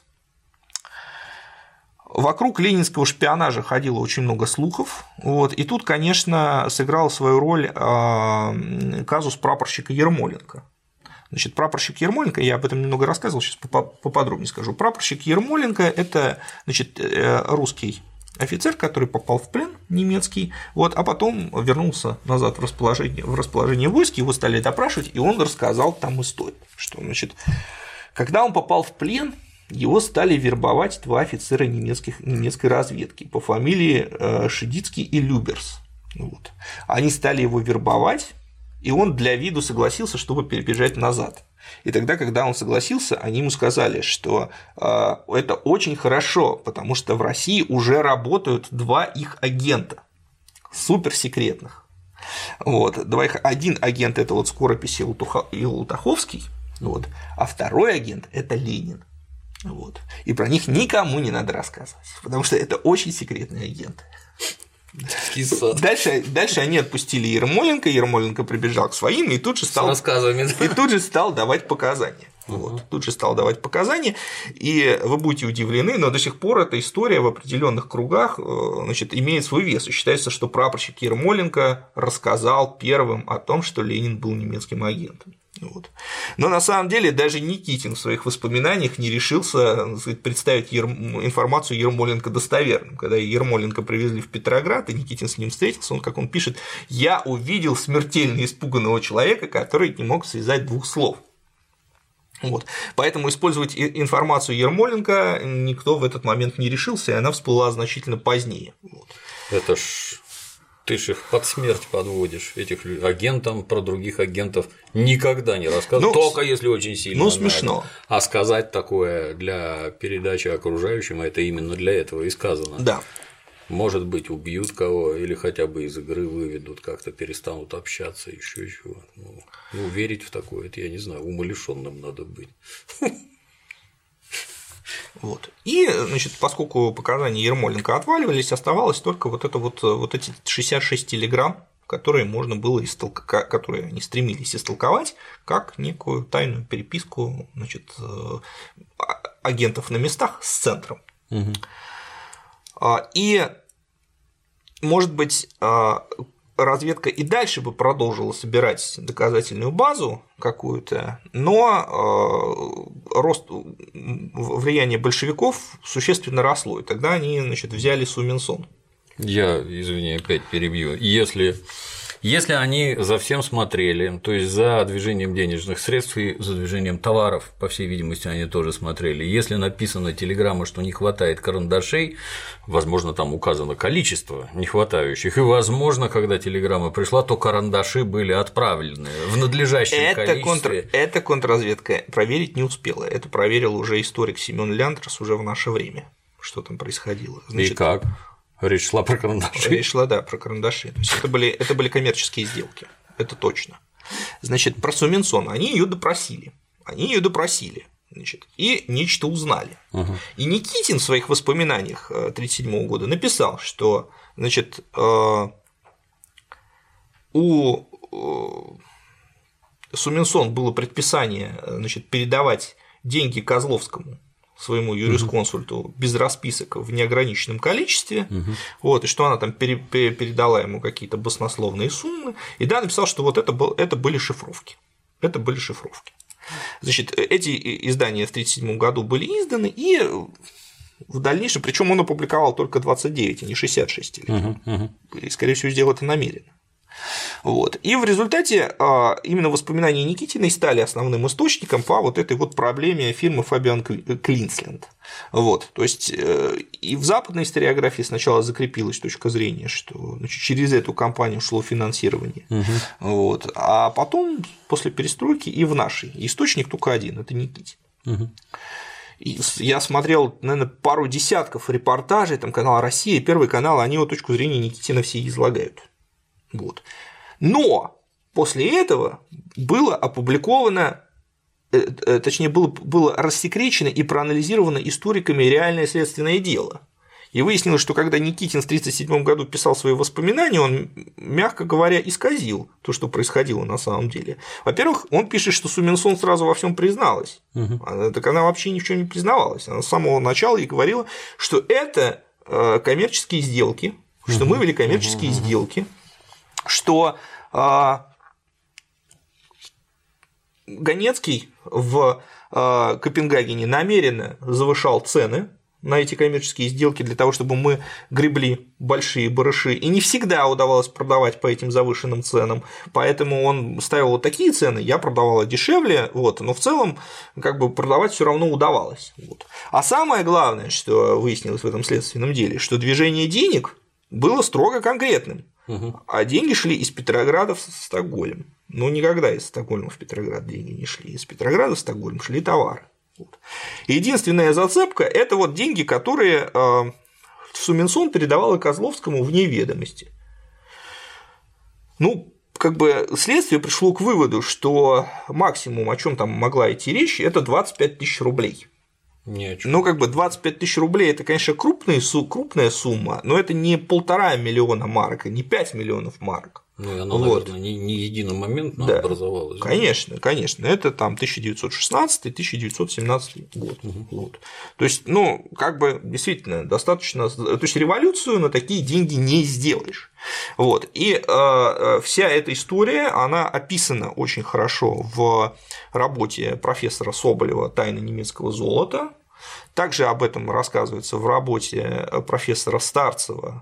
Вокруг ленинского шпионажа ходило очень много слухов, вот, и тут, конечно, сыграл свою роль казус прапорщика Ермоленко. Значит, прапорщик Ермоленко, я об этом немного рассказывал, сейчас поподробнее скажу. Прапорщик Ермоленко – это, значит, русский офицер, который попал в плен немецкий, вот, а потом вернулся назад в расположение, в расположение войск, его стали допрашивать, и он рассказал там историю, что, значит, когда он попал в плен, его стали вербовать два офицера немецких, немецкой разведки по фамилии Шедицкий и Люберс. Вот. Они стали его вербовать, и он для виду согласился, чтобы перебежать назад. И тогда, когда он согласился, они ему сказали, что э, это очень хорошо, потому что в России уже работают два их агента, суперсекретных. Вот. Два их, один агент – это вот Скоропись и Лутаховский, вот, а второй агент – это Ленин. Вот. И про них никому не надо рассказывать, потому что это очень секретные агенты. Дальше, дальше они отпустили Ермоленко, Ермоленко прибежал к своим и тут же стал, и тут же стал давать показания. Uh-huh. Вот, тут же стал давать показания, и вы будете удивлены, но до сих пор эта история в определенных кругах, значит, имеет свой вес. И считается, что прапорщик Ермоленко рассказал первым о том, что Ленин был немецким агентом. Вот. Но на самом деле даже Никитин в своих воспоминаниях не решился, так сказать, представить Ер... информацию Ермоленко достоверным. Когда Ермоленко привезли в Петроград, и Никитин с ним встретился, он, как он пишет, я увидел смертельно испуганного человека, который не мог связать двух слов. Вот. Поэтому использовать информацию Ермоленко никто в этот момент не решился, и она всплыла значительно позднее. Вот. Это ж ты ж их под смерть подводишь, этих агентам, про других агентов никогда не рассказывай, ну, только если очень сильно. Ну, смешно. Надо. А сказать такое для передачи окружающим, это именно для этого и сказано. Да. Может быть, убьют кого, или хотя бы из игры выведут, как-то перестанут общаться, еще чего. Ну, ну, верить в такое, это я не знаю, умалишенным надо быть. Вот. И, значит, поскольку показания Ермоленко отваливались, оставалось только вот, это вот, вот эти шестьдесят шесть телеграмм, которые можно было истолковать, которые они стремились истолковать как некую тайную переписку, значит, агентов на местах с центром. Угу. И, может быть, разведка и дальше бы продолжила собирать доказательную базу какую-то, но рост влияния большевиков существенно росло, и тогда они, значит, взяли Суменсон Я, извини, опять перебью. Если, если они за всем смотрели, то есть за движением денежных средств и за движением товаров, по всей видимости, они тоже смотрели. Если написано телеграмма, что не хватает карандашей, возможно, там указано количество не хватающих, и, возможно, когда телеграмма пришла, то карандаши были отправлены в надлежащем это количестве. Контр... Это контрразведка проверить не успела. Это проверил уже историк Семён Ляндрас уже в наше время, что там происходило. Значит, и как? Речь шла про карандаши. Речь шла, да, про карандаши. То есть это были, это были коммерческие сделки, это точно. Значит, про Суминсон они ее допросили. Они ее допросили. Значит, и нечто узнали. Угу. И Никитин в своих воспоминаниях тысяча девятьсот тридцать седьмого года написал, что, значит, у Суминсон было предписание, значит, передавать деньги Козловскому, своему юрисконсульту, угу. без расписок в неограниченном количестве, угу. вот, и что она там пере- пере- передала ему какие-то баснословные суммы, и да, написал, что вот это, был, это были шифровки. Это были шифровки. Значит, эти издания в тысяча девятьсот тридцать седьмом году были изданы, и в дальнейшем, причем он опубликовал только двадцать девять, а не шестьдесят шесть лет. Угу, угу. И, скорее всего, сделал это намеренно. Вот. И в результате именно воспоминания Никитиной стали основным источником по вот этой вот проблеме фирмы Фабиан Клинсленд. Вот. То есть и в западной историографии сначала закрепилась точка зрения, что, значит, через эту компанию шло финансирование, угу. вот. А потом, после перестройки, и в нашей источник только один – это Никитин. Угу. И я смотрел, наверное, пару десятков репортажей, там канал «Россия», Первый канал, они вот точку зрения Никитина все излагают. Вот. Но после этого было опубликовано, точнее, было, было рассекречено и проанализировано историками реальное следственное дело. И выяснилось, что когда Никитин в тысяча девятьсот тридцать седьмом году писал свои воспоминания, он, мягко говоря, исказил то, что происходило на самом деле. Во-первых, он пишет, что Суминсон сразу во всем призналась. Угу. Так она вообще ни в чем не признавалась. Она с самого начала и говорила, что это коммерческие сделки, что угу. мы вели коммерческие угу. сделки, что а, Ганецкий в а, Копенгагене намеренно завышал цены на эти коммерческие сделки для того, чтобы мы гребли большие барыши, и не всегда удавалось продавать по этим завышенным ценам, поэтому он ставил вот такие цены, я продавала дешевле, вот, но в целом как бы продавать все равно удавалось. Вот. А самое главное, что выяснилось в этом следственном деле, что движение денег было строго конкретным. Угу. А деньги шли из Петрограда в Стокгольм. Но никогда из Стокгольма в Петроград деньги не шли. Из Петрограда в Стокгольм шли товары. Вот. Единственная зацепка – это вот деньги, которые Суминсон передавала Козловскому вне ведомости. Ну, как бы следствие пришло к выводу, что максимум, о чем там могла идти речь, это двадцать пять тысяч рублей. Ну, как бы двадцать пять тысяч рублей – это, конечно, крупная, крупная сумма, но это не полтора миллиона марок, не пять миллионов марок. Ну, и она, вот. наверное, не, не единомоментно да. образовалась. Конечно, да? конечно. Это там тысяча девятьсот шестнадцатый — тысяча девятьсот семнадцатый год. Угу. Вот. То есть, ну, как бы действительно достаточно. То есть, революцию на такие деньги не сделаешь. Вот. И э, вся эта история, она описана очень хорошо в работе профессора Соболева «Тайны немецкого золота». Также об этом рассказывается в работе профессора Старцева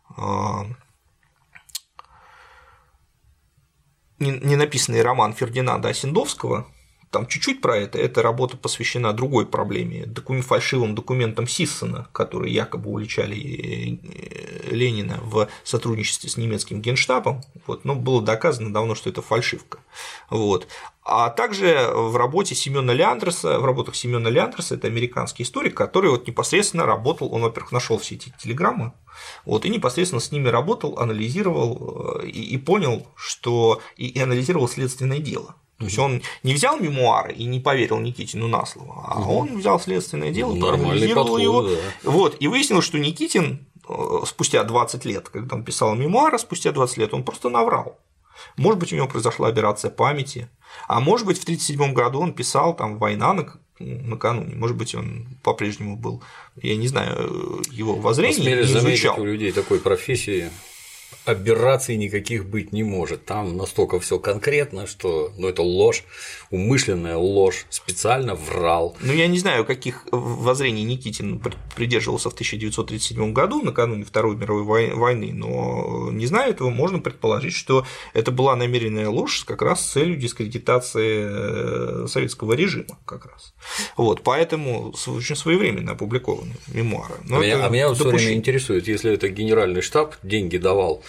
ненаписанный роман Фердинанда Осендовского, там чуть-чуть про это, эта работа посвящена другой проблеме, документ, фальшивым документам Сиссена, которые якобы уличали Ленина в сотрудничестве с немецким генштабом, вот, но было доказано давно, что это фальшивка. Вот. А также в работе Семёна Ляндраса, в работах Семёна Ляндраса, это американский историк, который вот непосредственно работал, он, во-первых, нашел все эти телеграммы, вот, и непосредственно с ними работал, анализировал и, и понял, что и, и анализировал следственное дело. То есть он не взял мемуары и не поверил Никитину на слово, а угу. он взял следственное дело, ну, проанализировал подход, его, да. вот, и выяснил, что Никитин спустя двадцать лет, когда он писал мемуары, спустя двадцать лет он просто наврал. Может быть, у него произошла операция памяти, а может быть, в тысяча девятьсот тридцать седьмом году он писал там «Война» накануне, может быть, он по-прежнему был, я не знаю, его воззрение, не изучал. У людей такой профессии Аберраций никаких быть не может. Там настолько все конкретно, что ну, это ложь, умышленная ложь, специально врал. Ну, я не знаю, каких воззрений Никитин придерживался в тысяча девятьсот тридцать седьмом году, накануне Второй мировой войны, но не знаю этого, можно предположить, что это была намеренная ложь как раз с целью дискредитации советского режима как раз. Вот, поэтому очень своевременно опубликованы мемуары. А меня, а меня вот все время интересует, если это генеральный штаб деньги давал,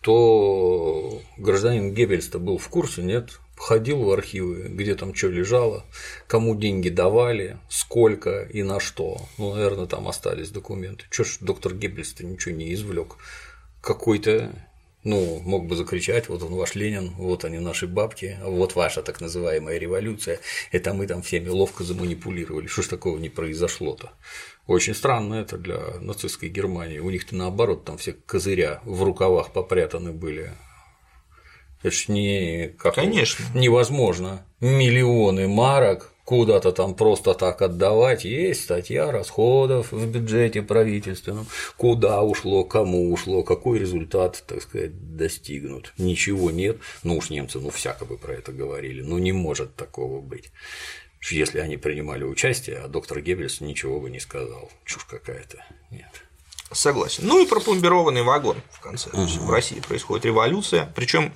то гражданин Геббельс-то был в курсе, нет? Ходил в архивы, где там что лежало, кому деньги давали, сколько и на что. Ну, наверное, там остались документы. Чё ж доктор Геббельс-то ничего не извлек? Какой-то, ну, мог бы закричать: вот он ваш Ленин, вот они наши бабки, вот ваша так называемая революция. Это мы там всеми ловко заманипулировали. Что ж такого не произошло-то? Очень странно это для нацистской Германии. У них-то наоборот там все козыря в рукавах попрятаны были. Это ж не как Конечно. Невозможно миллионы марок куда-то там просто так отдавать. Есть статья расходов в бюджете правительственном, куда ушло, кому ушло, какой результат, так сказать, достигнут. Ничего нет. Ну уж немцы, ну всяко бы про это говорили. Ну не может такого быть. Если они принимали участие, а доктор Геббельс ничего бы не сказал. Чушь какая-то. Нет. Согласен. Ну и пропломбированный вагон в конце. То есть в России происходит революция. Причем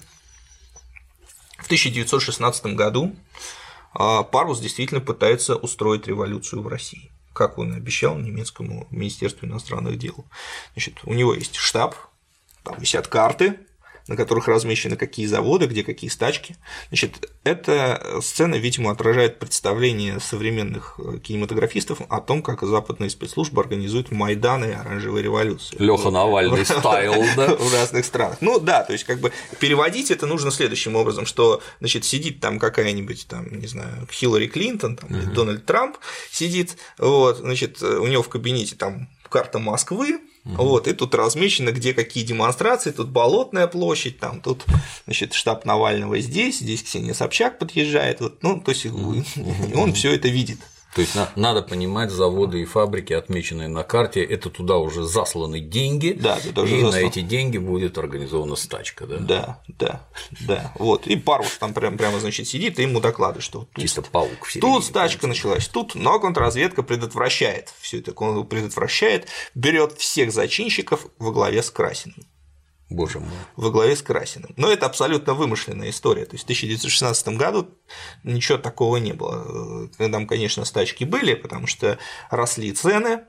в тысяча девятьсот шестнадцатом году Парвус действительно пытается устроить революцию в России, как он обещал немецкому министерству иностранных дел. Значит, у него есть штаб, там висят карты, на которых размещены какие заводы, где какие стачки. Значит, эта сцена, видимо, отражает представление современных кинематографистов о том, как западные спецслужбы организуют майданы и оранжевые революции. Лёха Навальный стайл, да? В разных странах. Ну да, то есть, как бы переводить это нужно следующим образом, что, значит, сидит там какая-нибудь, там, не знаю, Хиллари Клинтон там, или Дональд Трамп сидит, вот, значит, у него в кабинете там карта Москвы. Uh-huh. Вот, и тут размечено, где какие демонстрации, тут Болотная площадь, там, тут, значит, штаб Навального здесь, здесь Ксения Собчак подъезжает, вот, ну, то есть uh-huh. он все это видит. То есть надо понимать, заводы и фабрики, отмеченные на карте, это туда уже засланы деньги, да, это уже и заслан. На эти деньги будет организована стачка, да? Да, да, да. Вот. И Парвус там прямо, прямо значит, сидит и ему докладывает, что чисто паук в середине, тут стачка началась, тут, но контрразведка предотвращает все это, предотвращает, берет всех зачинщиков во главе с Красиным. Боже мой. Во главе с Красиным. Но это абсолютно вымышленная история. То есть в тысяча девятьсот шестнадцатом году ничего такого не было. Там, конечно, стачки были, потому что росли цены,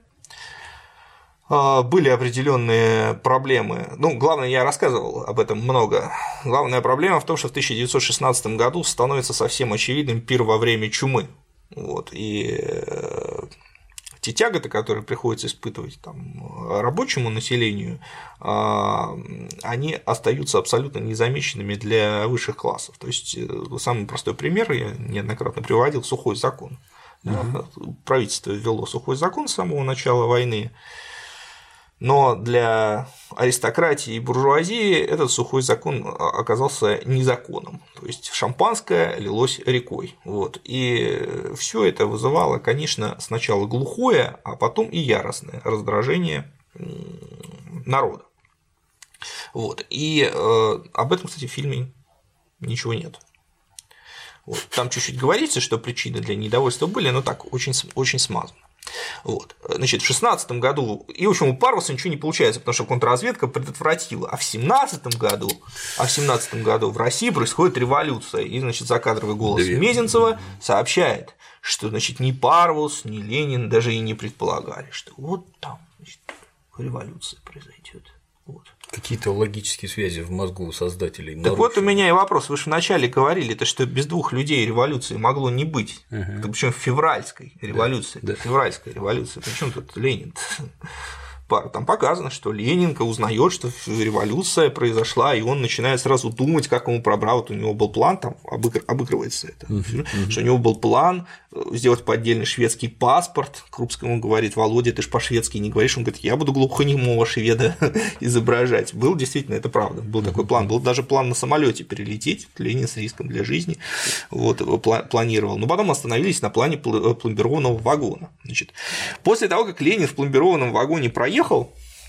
были определенные проблемы. Ну, главное, я рассказывал об этом много. Главная проблема в том, что в тысяча девятьсот шестнадцатом году становится совсем очевидным пир во время чумы. Вот. И те тяготы, которые приходится испытывать там, рабочему населению, они остаются абсолютно незамеченными для высших классов. То есть самый простой пример, я неоднократно приводил, сухой закон. Uh-huh. Правительство ввело сухой закон с самого начала войны, но для аристократии и буржуазии этот сухой закон оказался незаконным. То есть шампанское лилось рекой. Вот. И все это вызывало, конечно, сначала глухое, а потом и яростное раздражение народа. Вот. И э, об этом, кстати, в фильме ничего нет. Вот. Там чуть-чуть говорится, что причины для недовольства были, но так очень, очень смазано. Вот. Значит, в шестнадцатом году, и, в общем, у Парвуса ничего не получается, потому что контрразведка предотвратила, а в семнадцатом году, а в семнадцатом году в России происходит революция, и, значит, закадровый голос Две. Мезенцева сообщает, что, значит, ни Парвус, ни Ленин даже и не предполагали, что вот там, значит, революция произойдет. Вот. Какие-то логические связи в мозгу у создателей. Так нарушены. Вот у меня и вопрос. Вы же вначале говорили, то, что без двух людей революции могло не быть. Uh-huh. Причем февральской революции. Да, да. Февральская революция. Причем тут Ленин? Там показано, что Ленин узнает, что революция произошла, и он начинает сразу думать, как ему пробрал. Вот у него был план, там обыгрывается это, uh-huh, uh-huh. что у него был план сделать поддельный шведский паспорт. Крупскому говорит: Володя, ты ж по-шведски не говоришь. Он говорит: я буду глухонемого шведа изображать. Был действительно, это правда, был uh-huh. такой план. Был даже план на самолете перелететь. Ленин с риском для жизни вот, планировал. Но потом остановились на плане пломбированного вагона. Значит, после того, как Ленин в пломбированном вагоне проехал,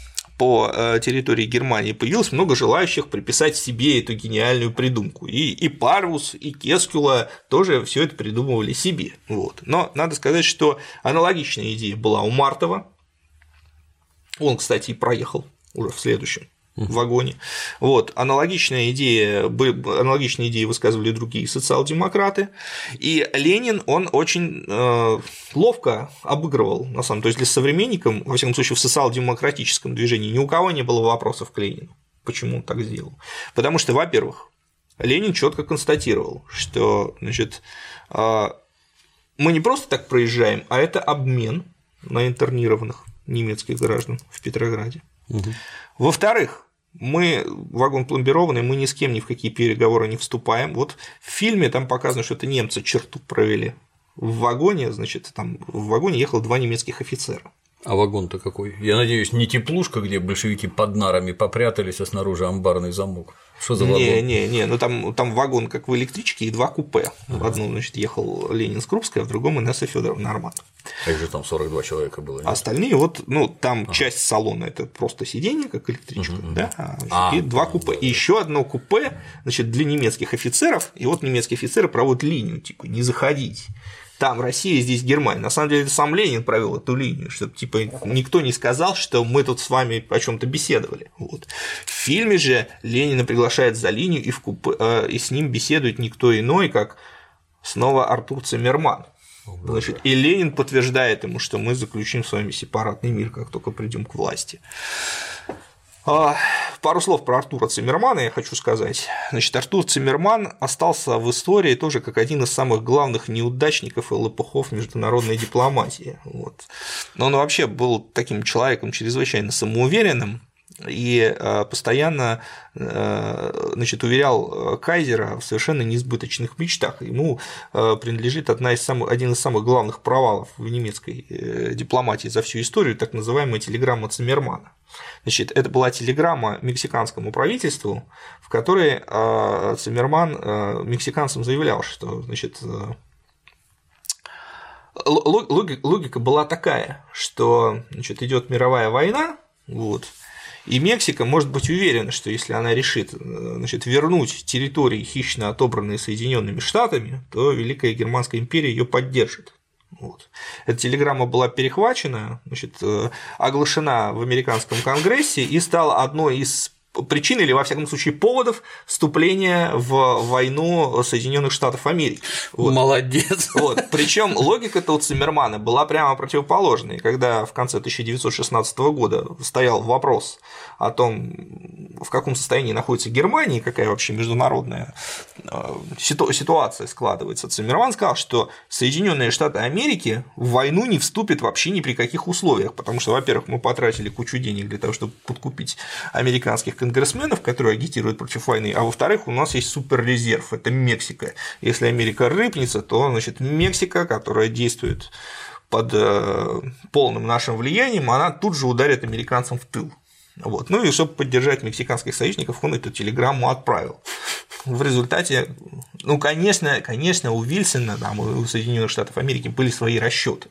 по территории Германии, появилось много желающих приписать себе эту гениальную придумку. И, и Парвус, и Кескула тоже все это придумывали себе. Вот. Но надо сказать, что аналогичная идея была у Мартова. Он, кстати, и проехал уже в следующем в вагоне. Вот. Аналогичная идея, аналогичные идеи высказывали другие социал-демократы. И Ленин, он очень э, ловко обыгрывал, на самом деле, то есть для современников, во всяком случае, в социал-демократическом движении ни у кого не было вопросов к Ленину. Почему он так сделал? Потому что, во-первых, Ленин четко констатировал, что, значит, э, мы не просто так проезжаем, а это обмен на интернированных немецких граждан в Петрограде. Угу. Во-вторых, мы вагон пломбированный, мы ни с кем ни в какие переговоры не вступаем. Вот в фильме там показано, что это немцы черту провели. В вагоне, значит, там в вагоне ехало два немецких офицера. А вагон-то какой? Я надеюсь, не теплушка, где большевики под нарами попрятались, а снаружи амбарный замок. Что за вагон? Не, не, не, ну там, там вагон как в электричке и два купе. В одном, значит, ехал Ленин с Крупской, а в другом Инесса Фёдоровна Армат. Как же там сорок два человека было? Нет? Остальные вот, ну, там ага. часть салона это просто сиденье, как электричка, угу, да, а, а, и два купе. Да, и еще одно купе, значит, для немецких офицеров, и вот немецкие офицеры проводят линию, типа, не заходить. Там Россия, здесь Германия. На самом деле, сам Ленин провел эту линию, чтобы типа никто не сказал, что мы тут с вами о чем-то беседовали. Вот. В фильме же Ленина приглашает за линию, и, в купе, э, и с ним беседует никто иной, как снова Артур Циммерман. Значит, и Ленин подтверждает ему, что мы заключим с вами сепаратный мир, как только придем к власти. Пару слов про Артура Циммермана я хочу сказать. Значит, Артур Циммерман остался в истории тоже как один из самых главных неудачников и лопухов международной дипломатии. Вот. Но он вообще был таким человеком чрезвычайно самоуверенным и постоянно, значит, уверял кайзера в совершенно неизбыточных мечтах. Ему принадлежит одна из самых, один из самых главных провалов в немецкой дипломатии за всю историю, так называемая телеграмма Циммермана. Значит, это была телеграмма мексиканскому правительству, в которой Циммерман мексиканцам заявлял, что, значит, логика была такая, что, значит, идет мировая война, вот, и Мексика может быть уверена, что если она решит, значит, вернуть территории, хищно отобранные Соединенными Штатами, то Великая Германская империя ее поддержит. Вот. Эта телеграмма была перехвачена, значит, оглашена в американском конгрессе и стала одной из причин или, во всяком случае, поводов вступления в войну Соединенных Штатов Америки. Вот. Молодец. Вот. Причем логика-то у Циммермана была прямо противоположной. Когда в конце тысяча девятьсот шестнадцатого года стоял вопрос о том, в каком состоянии находится Германия и какая вообще международная ситуация складывается, Циммерман сказал, что Соединенные Штаты Америки в войну не вступят вообще ни при каких условиях, потому что, во-первых, мы потратили кучу денег для того, чтобы подкупить американских конгрессменов, которые агитируют против войны, а во-вторых, у нас есть суперрезерв – это Мексика. Если Америка рыпнется, то, значит, Мексика, которая действует под полным нашим влиянием, она тут же ударит американцам в тыл. Вот. Ну и чтобы поддержать мексиканских союзников, он эту телеграмму отправил. В результате, ну, конечно, конечно, у Вильсона, там, у Соединенных Штатов Америки были свои расчеты.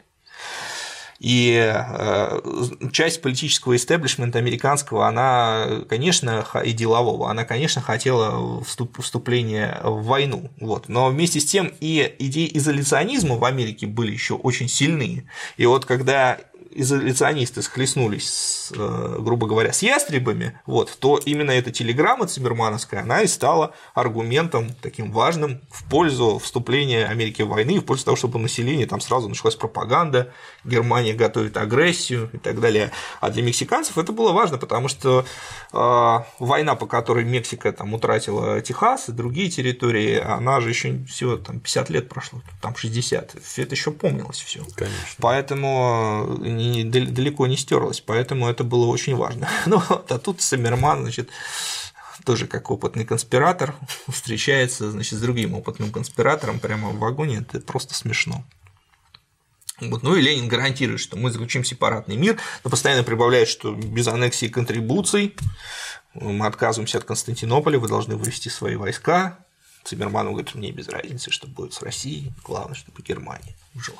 И часть политического истеблишмента американского, она, конечно, и делового, она, конечно, хотела вступления в войну. Вот. Но вместе с тем и идеи изоляционизма в Америке были еще очень сильные. И вот когда изоляционисты схлестнулись, с, грубо говоря, с ястребами, вот, то именно эта телеграмма циммермановская, она и стала аргументом таким важным в пользу вступления Америки в войну, в пользу того, чтобы население там сразу началась пропаганда, Германия готовит агрессию и так далее. А для мексиканцев это было важно, потому что э, война, по которой Мексика там утратила Техас и другие территории, она же еще всего там пятьдесят лет прошло, там шестьдесят, это еще помнилось все. Конечно. Поэтому далеко не стерлось, поэтому это было очень важно. Ну, а тут Циммерман, значит, тоже как опытный конспиратор, встречается, значит, с другим опытным конспиратором прямо в вагоне, это просто смешно. Вот. Ну и Ленин гарантирует, что мы заключим сепаратный мир, но постоянно прибавляет, что без аннексии и контрибуций мы отказываемся от Константинополя, вы должны вывести свои войска. Циммерман говорит, мне без разницы, что будет с Россией, главное, чтобы Германия жила.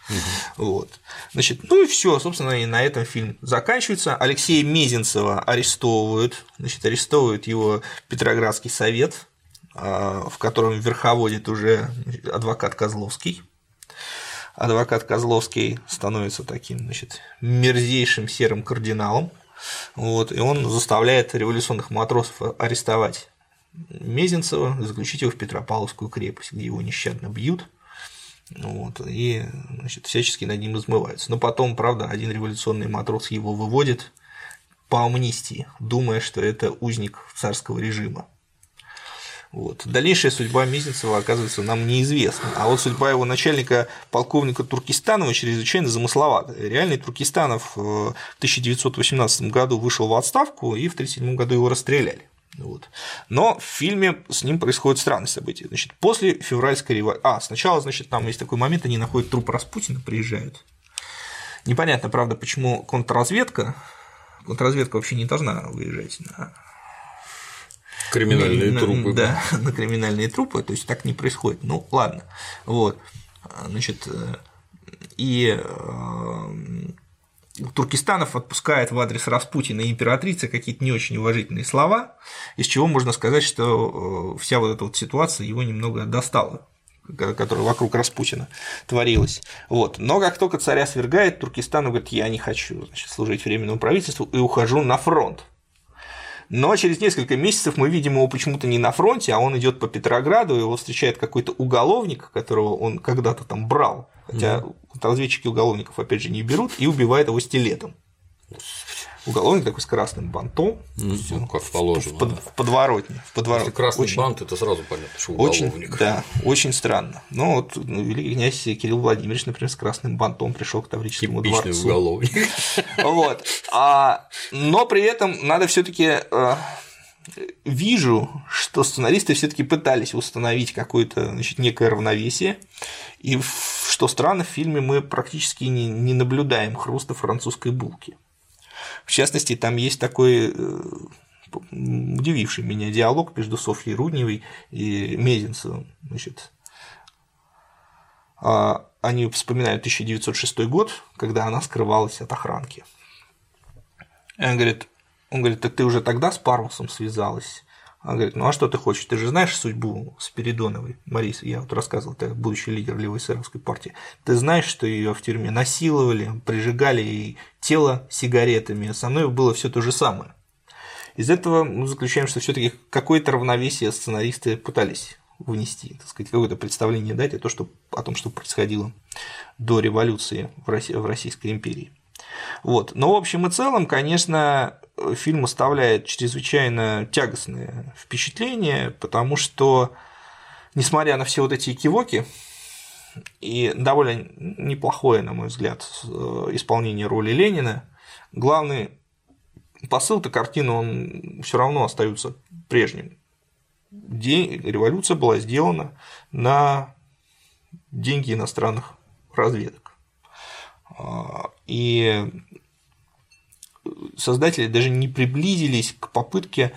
Угу. Вот. Значит, ну и все, собственно, и на этом фильм заканчивается. Алексея Мезенцева арестовывают, значит, арестовывает его Петроградский совет, в котором верховодит уже адвокат Козловский. Адвокат Козловский становится таким, значит, мерзейшим серым кардиналом, вот, и он заставляет революционных матросов арестовать Мезенцева, заключить его в Петропавловскую крепость, где его нещадно бьют, вот, и, значит, всячески над ним измываются. Но потом, правда, один революционный матрос его выводит по амнистии, думая, что это узник царского режима. Вот. Дальнейшая судьба Мезенцева, оказывается, нам неизвестна. А вот судьба его начальника, полковника Туркестанова, чрезвычайно замысловата. Реальный Туркестанов в тысяча девятьсот восемнадцатом году вышел в отставку, и в тысяча девятьсот тридцать седьмом году его расстреляли. Вот. Но в фильме с ним происходят странные события. Значит, после февральской революции. А, сначала, значит, там есть такой момент, они находят труп Распутина, приезжают. Непонятно, правда, почему контрразведка. Контрразведка вообще не должна выезжать на. Криминальные на, трупы. Да, на криминальные трупы, то есть так не происходит. Ну, ладно. Вот. Значит, и Туркестанов отпускает в адрес Распутина и императрицы какие-то не очень уважительные слова, из чего можно сказать, что вся вот эта вот ситуация его немного достала, которая вокруг Распутина творилась. Вот. Но как только царя свергает, Туркестанов говорит: я не хочу, значит, служить временному правительству и ухожу на фронт. Но через несколько месяцев мы видим его почему-то не на фронте, а он идет по Петрограду, его встречает какой-то уголовник, которого он когда-то там брал, хотя mm-hmm. разведчики уголовников, опять же, не берут, и убивает его стилетом. Уголовник такой с красным бантом, mm-hmm. ну, как положено, в, под, да. в подворотне. В подворотне. Если красный очень, бант, это сразу понятно, что уголовник. Очень, да, очень странно. Но вот ну, великий князь Кирилл Владимирович, например, с красным бантом пришел к Таврическому дворцу. Типичный уголовник. Вот. А, но при этом надо все-таки э, вижу, что сценаристы все-таки пытались установить какое-то, значит, некое равновесие. И что странно, в фильме мы практически не, не наблюдаем хруста французской булки. В частности, там есть такой э, удививший меня диалог между Софьей Рудневой и Мезенцевым. Значит, они вспоминают тысяча девятьсот шестой год, когда она скрывалась от охранки. И он говорит, он говорит: так ты уже тогда с Парусом связалась? Она говорит: ну а что ты хочешь? Ты же знаешь судьбу Спиридоновой, Марис, я вот рассказывал, ты будущий лидер левой эсеровской партии. Ты знаешь, что ее в тюрьме насиловали, прижигали ей тело сигаретами, со мной было все то же самое. Из этого мы заключаем, что все-таки какое-то равновесие сценаристы пытались внести, так сказать, какое-то представление дать о, том, что, о том, что происходило до революции в, России, в Российской империи. Вот. Но в общем и целом, конечно, фильм оставляет чрезвычайно тягостное впечатление, потому что, несмотря на все вот эти экивоки и довольно неплохое, на мой взгляд, исполнение роли Ленина, главный посыл-то картины, он все равно остается прежним. День, революция была сделана на деньги иностранных разведок. И создатели даже не приблизились к попытке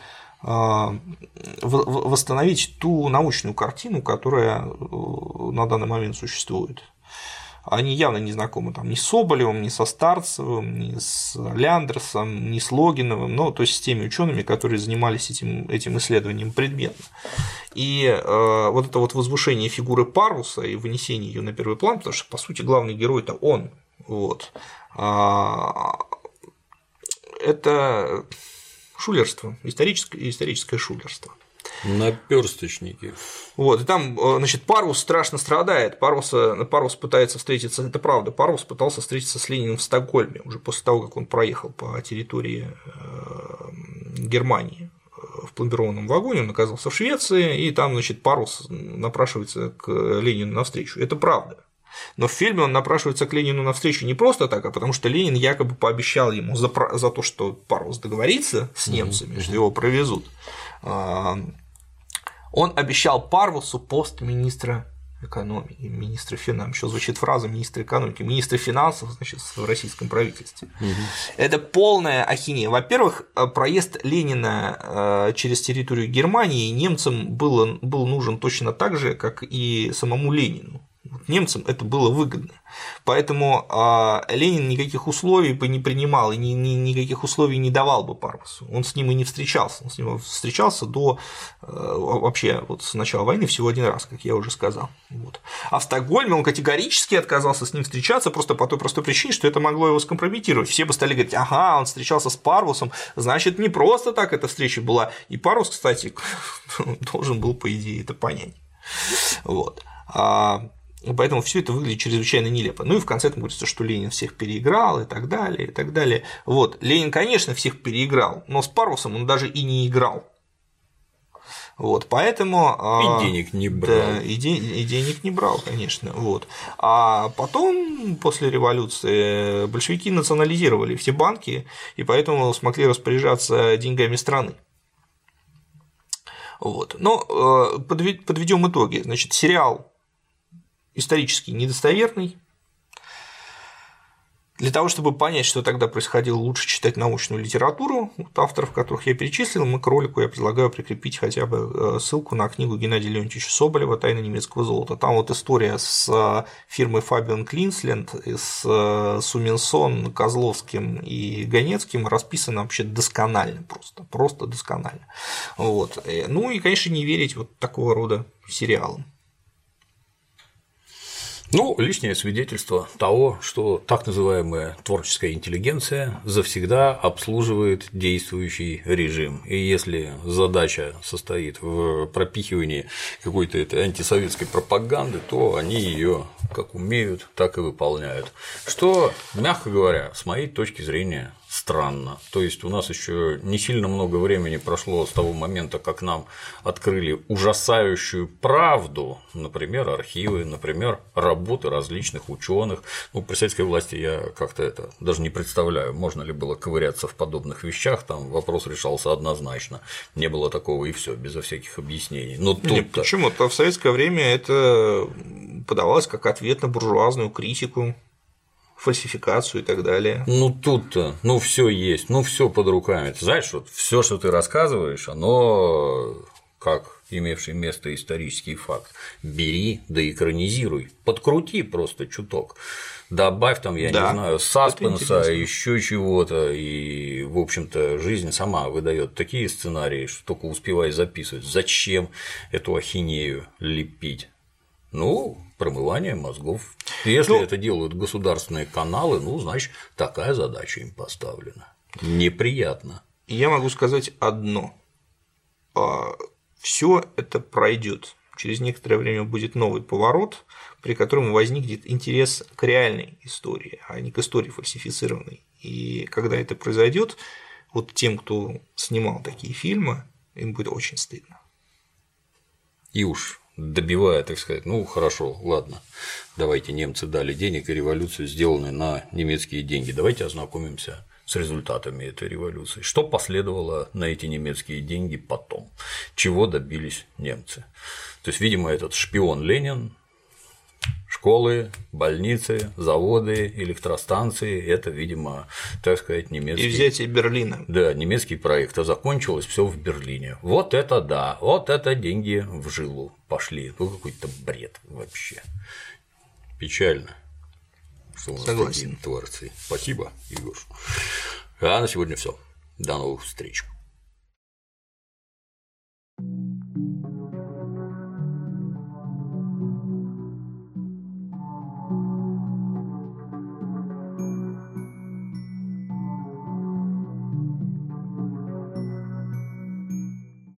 восстановить ту научную картину, которая на данный момент существует. Они явно не знакомы там ни с Соболевым, ни со Старцевым, ни с Ляндерсом, ни с Логиновым, ну, то есть с теми учеными, которые занимались этим, этим исследованием предметно. И э, вот это вот возвышение фигуры Паруса и вынесение ее на первый план, потому что, по сути, главный герой-то он. Вот. А, это шулерство, историческое, историческое шулерство. Наперсточники. Вот, и там, значит, Парус страшно страдает. Парус, Парус пытается встретиться, это правда, Парус пытался встретиться с Лениным в Стокгольме уже после того, как он проехал по территории Германии в пломбированном вагоне, он оказался в Швеции, и там, значит, Парус напрашивается к Ленину навстречу. Это правда. Но в фильме он напрашивается к Ленину навстречу не просто так, а потому что Ленин якобы пообещал ему за, за то, что Парус договорится с немцами, mm-hmm. что его провезут. Он обещал Парусу пост министра экономики, министра финансов, еще звучит фраза министра экономики, министра финансов, значит, в российском правительстве. Угу. Это полная ахинея. Во-первых, проезд Ленина через территорию Германии немцам был, был нужен точно так же, как и самому Ленину. немцам это было выгодно. Поэтому а, Ленин никаких условий бы не принимал и ни, ни, никаких условий не давал бы Парвусу. Он с ним и не встречался. Он с ним встречался до вообще вот с начала войны всего один раз, как я уже сказал. Вот. А в Стокгольме он категорически отказался с ним встречаться просто по той простой причине, что это могло его скомпрометировать. Все бы стали говорить: ага, он встречался с Парвусом, значит, не просто так эта встреча была. И Парвус, кстати, должен был, по идее, это понять. Вот. Поэтому все это выглядит чрезвычайно нелепо. Ну и в конце там говорится, что Ленин всех переиграл и так далее, и так далее. Вот. Ленин, конечно, всех переиграл, но с Парвусом он даже и не играл. Вот, поэтому… И денег не брал. Да, и, де, и денег не брал, конечно. Вот. А потом, после революции, большевики национализировали все банки, и поэтому смогли распоряжаться деньгами страны. Вот. Но подведем итоги. Значит, сериал исторически недостоверный. Для того, чтобы понять, что тогда происходило, лучше читать научную литературу, вот авторов, которых я перечислил. Мы к ролику я предлагаю прикрепить хотя бы ссылку на книгу Геннадия Леонтьевича Соболева «Тайны немецкого золота». Там вот история с фирмой Fabian Клинсленд, с Суминсон, Козловским и Ганецким расписана вообще досконально, просто, просто досконально. Вот. Ну и, конечно, не верить вот такого рода сериалам. Ну, лишнее свидетельство того, что так называемая творческая интеллигенция завсегда обслуживает действующий режим. И если задача состоит в пропихивании какой-то этой антисоветской пропаганды, то они ее как умеют, так и выполняют. Что, мягко говоря, с моей точки зрения, странно. То есть у нас еще не сильно много времени прошло с того момента, как нам открыли ужасающую правду, например, архивы, например, работы различных ученых. Ну, при советской власти я как-то это даже не представляю, можно ли было ковыряться в подобных вещах, там вопрос решался однозначно. Не было такого и все, безо всяких объяснений. Но тут почему-то в советское время это подавалось как ответ на буржуазную критику, фальсификацию и так далее. Ну тут-то, ну все есть, ну все под руками. Ты знаешь, вот все, что ты рассказываешь, оно как имевший место исторический факт. Бери да экранизируй, подкрути просто чуток. Добавь там, я да, не знаю, саспенса, еще чего-то, и, в общем-то, жизнь сама выдает такие сценарии, что только успевай записывать. Зачем эту ахинею лепить? Ну, промывание мозгов. Если ну, это делают государственные каналы, ну, значит, такая задача им поставлена. Неприятно. Я могу сказать одно. Все это пройдет. Через некоторое время будет новый поворот, при котором возникнет интерес к реальной истории, а не к истории фальсифицированной. И когда это произойдет, вот тем, кто снимал такие фильмы, им будет очень стыдно. И уж добивая, так сказать, ну хорошо, ладно, давайте, немцы дали денег, и революция сделана на немецкие деньги, давайте ознакомимся с результатами этой революции. Что последовало на эти немецкие деньги потом? Чего добились немцы? То есть, видимо, этот шпион Ленин, школы, больницы, заводы, электростанции – это, видимо, так сказать, немецкий… И взятие Берлина. Да, немецкий проект, а закончилось все в Берлине. Вот это да, вот это деньги в жилу пошли. Ну, какой-то бред вообще. Печально, что у нас Согласен. такие творцы. Спасибо, Егор. А на сегодня все. До новых встреч.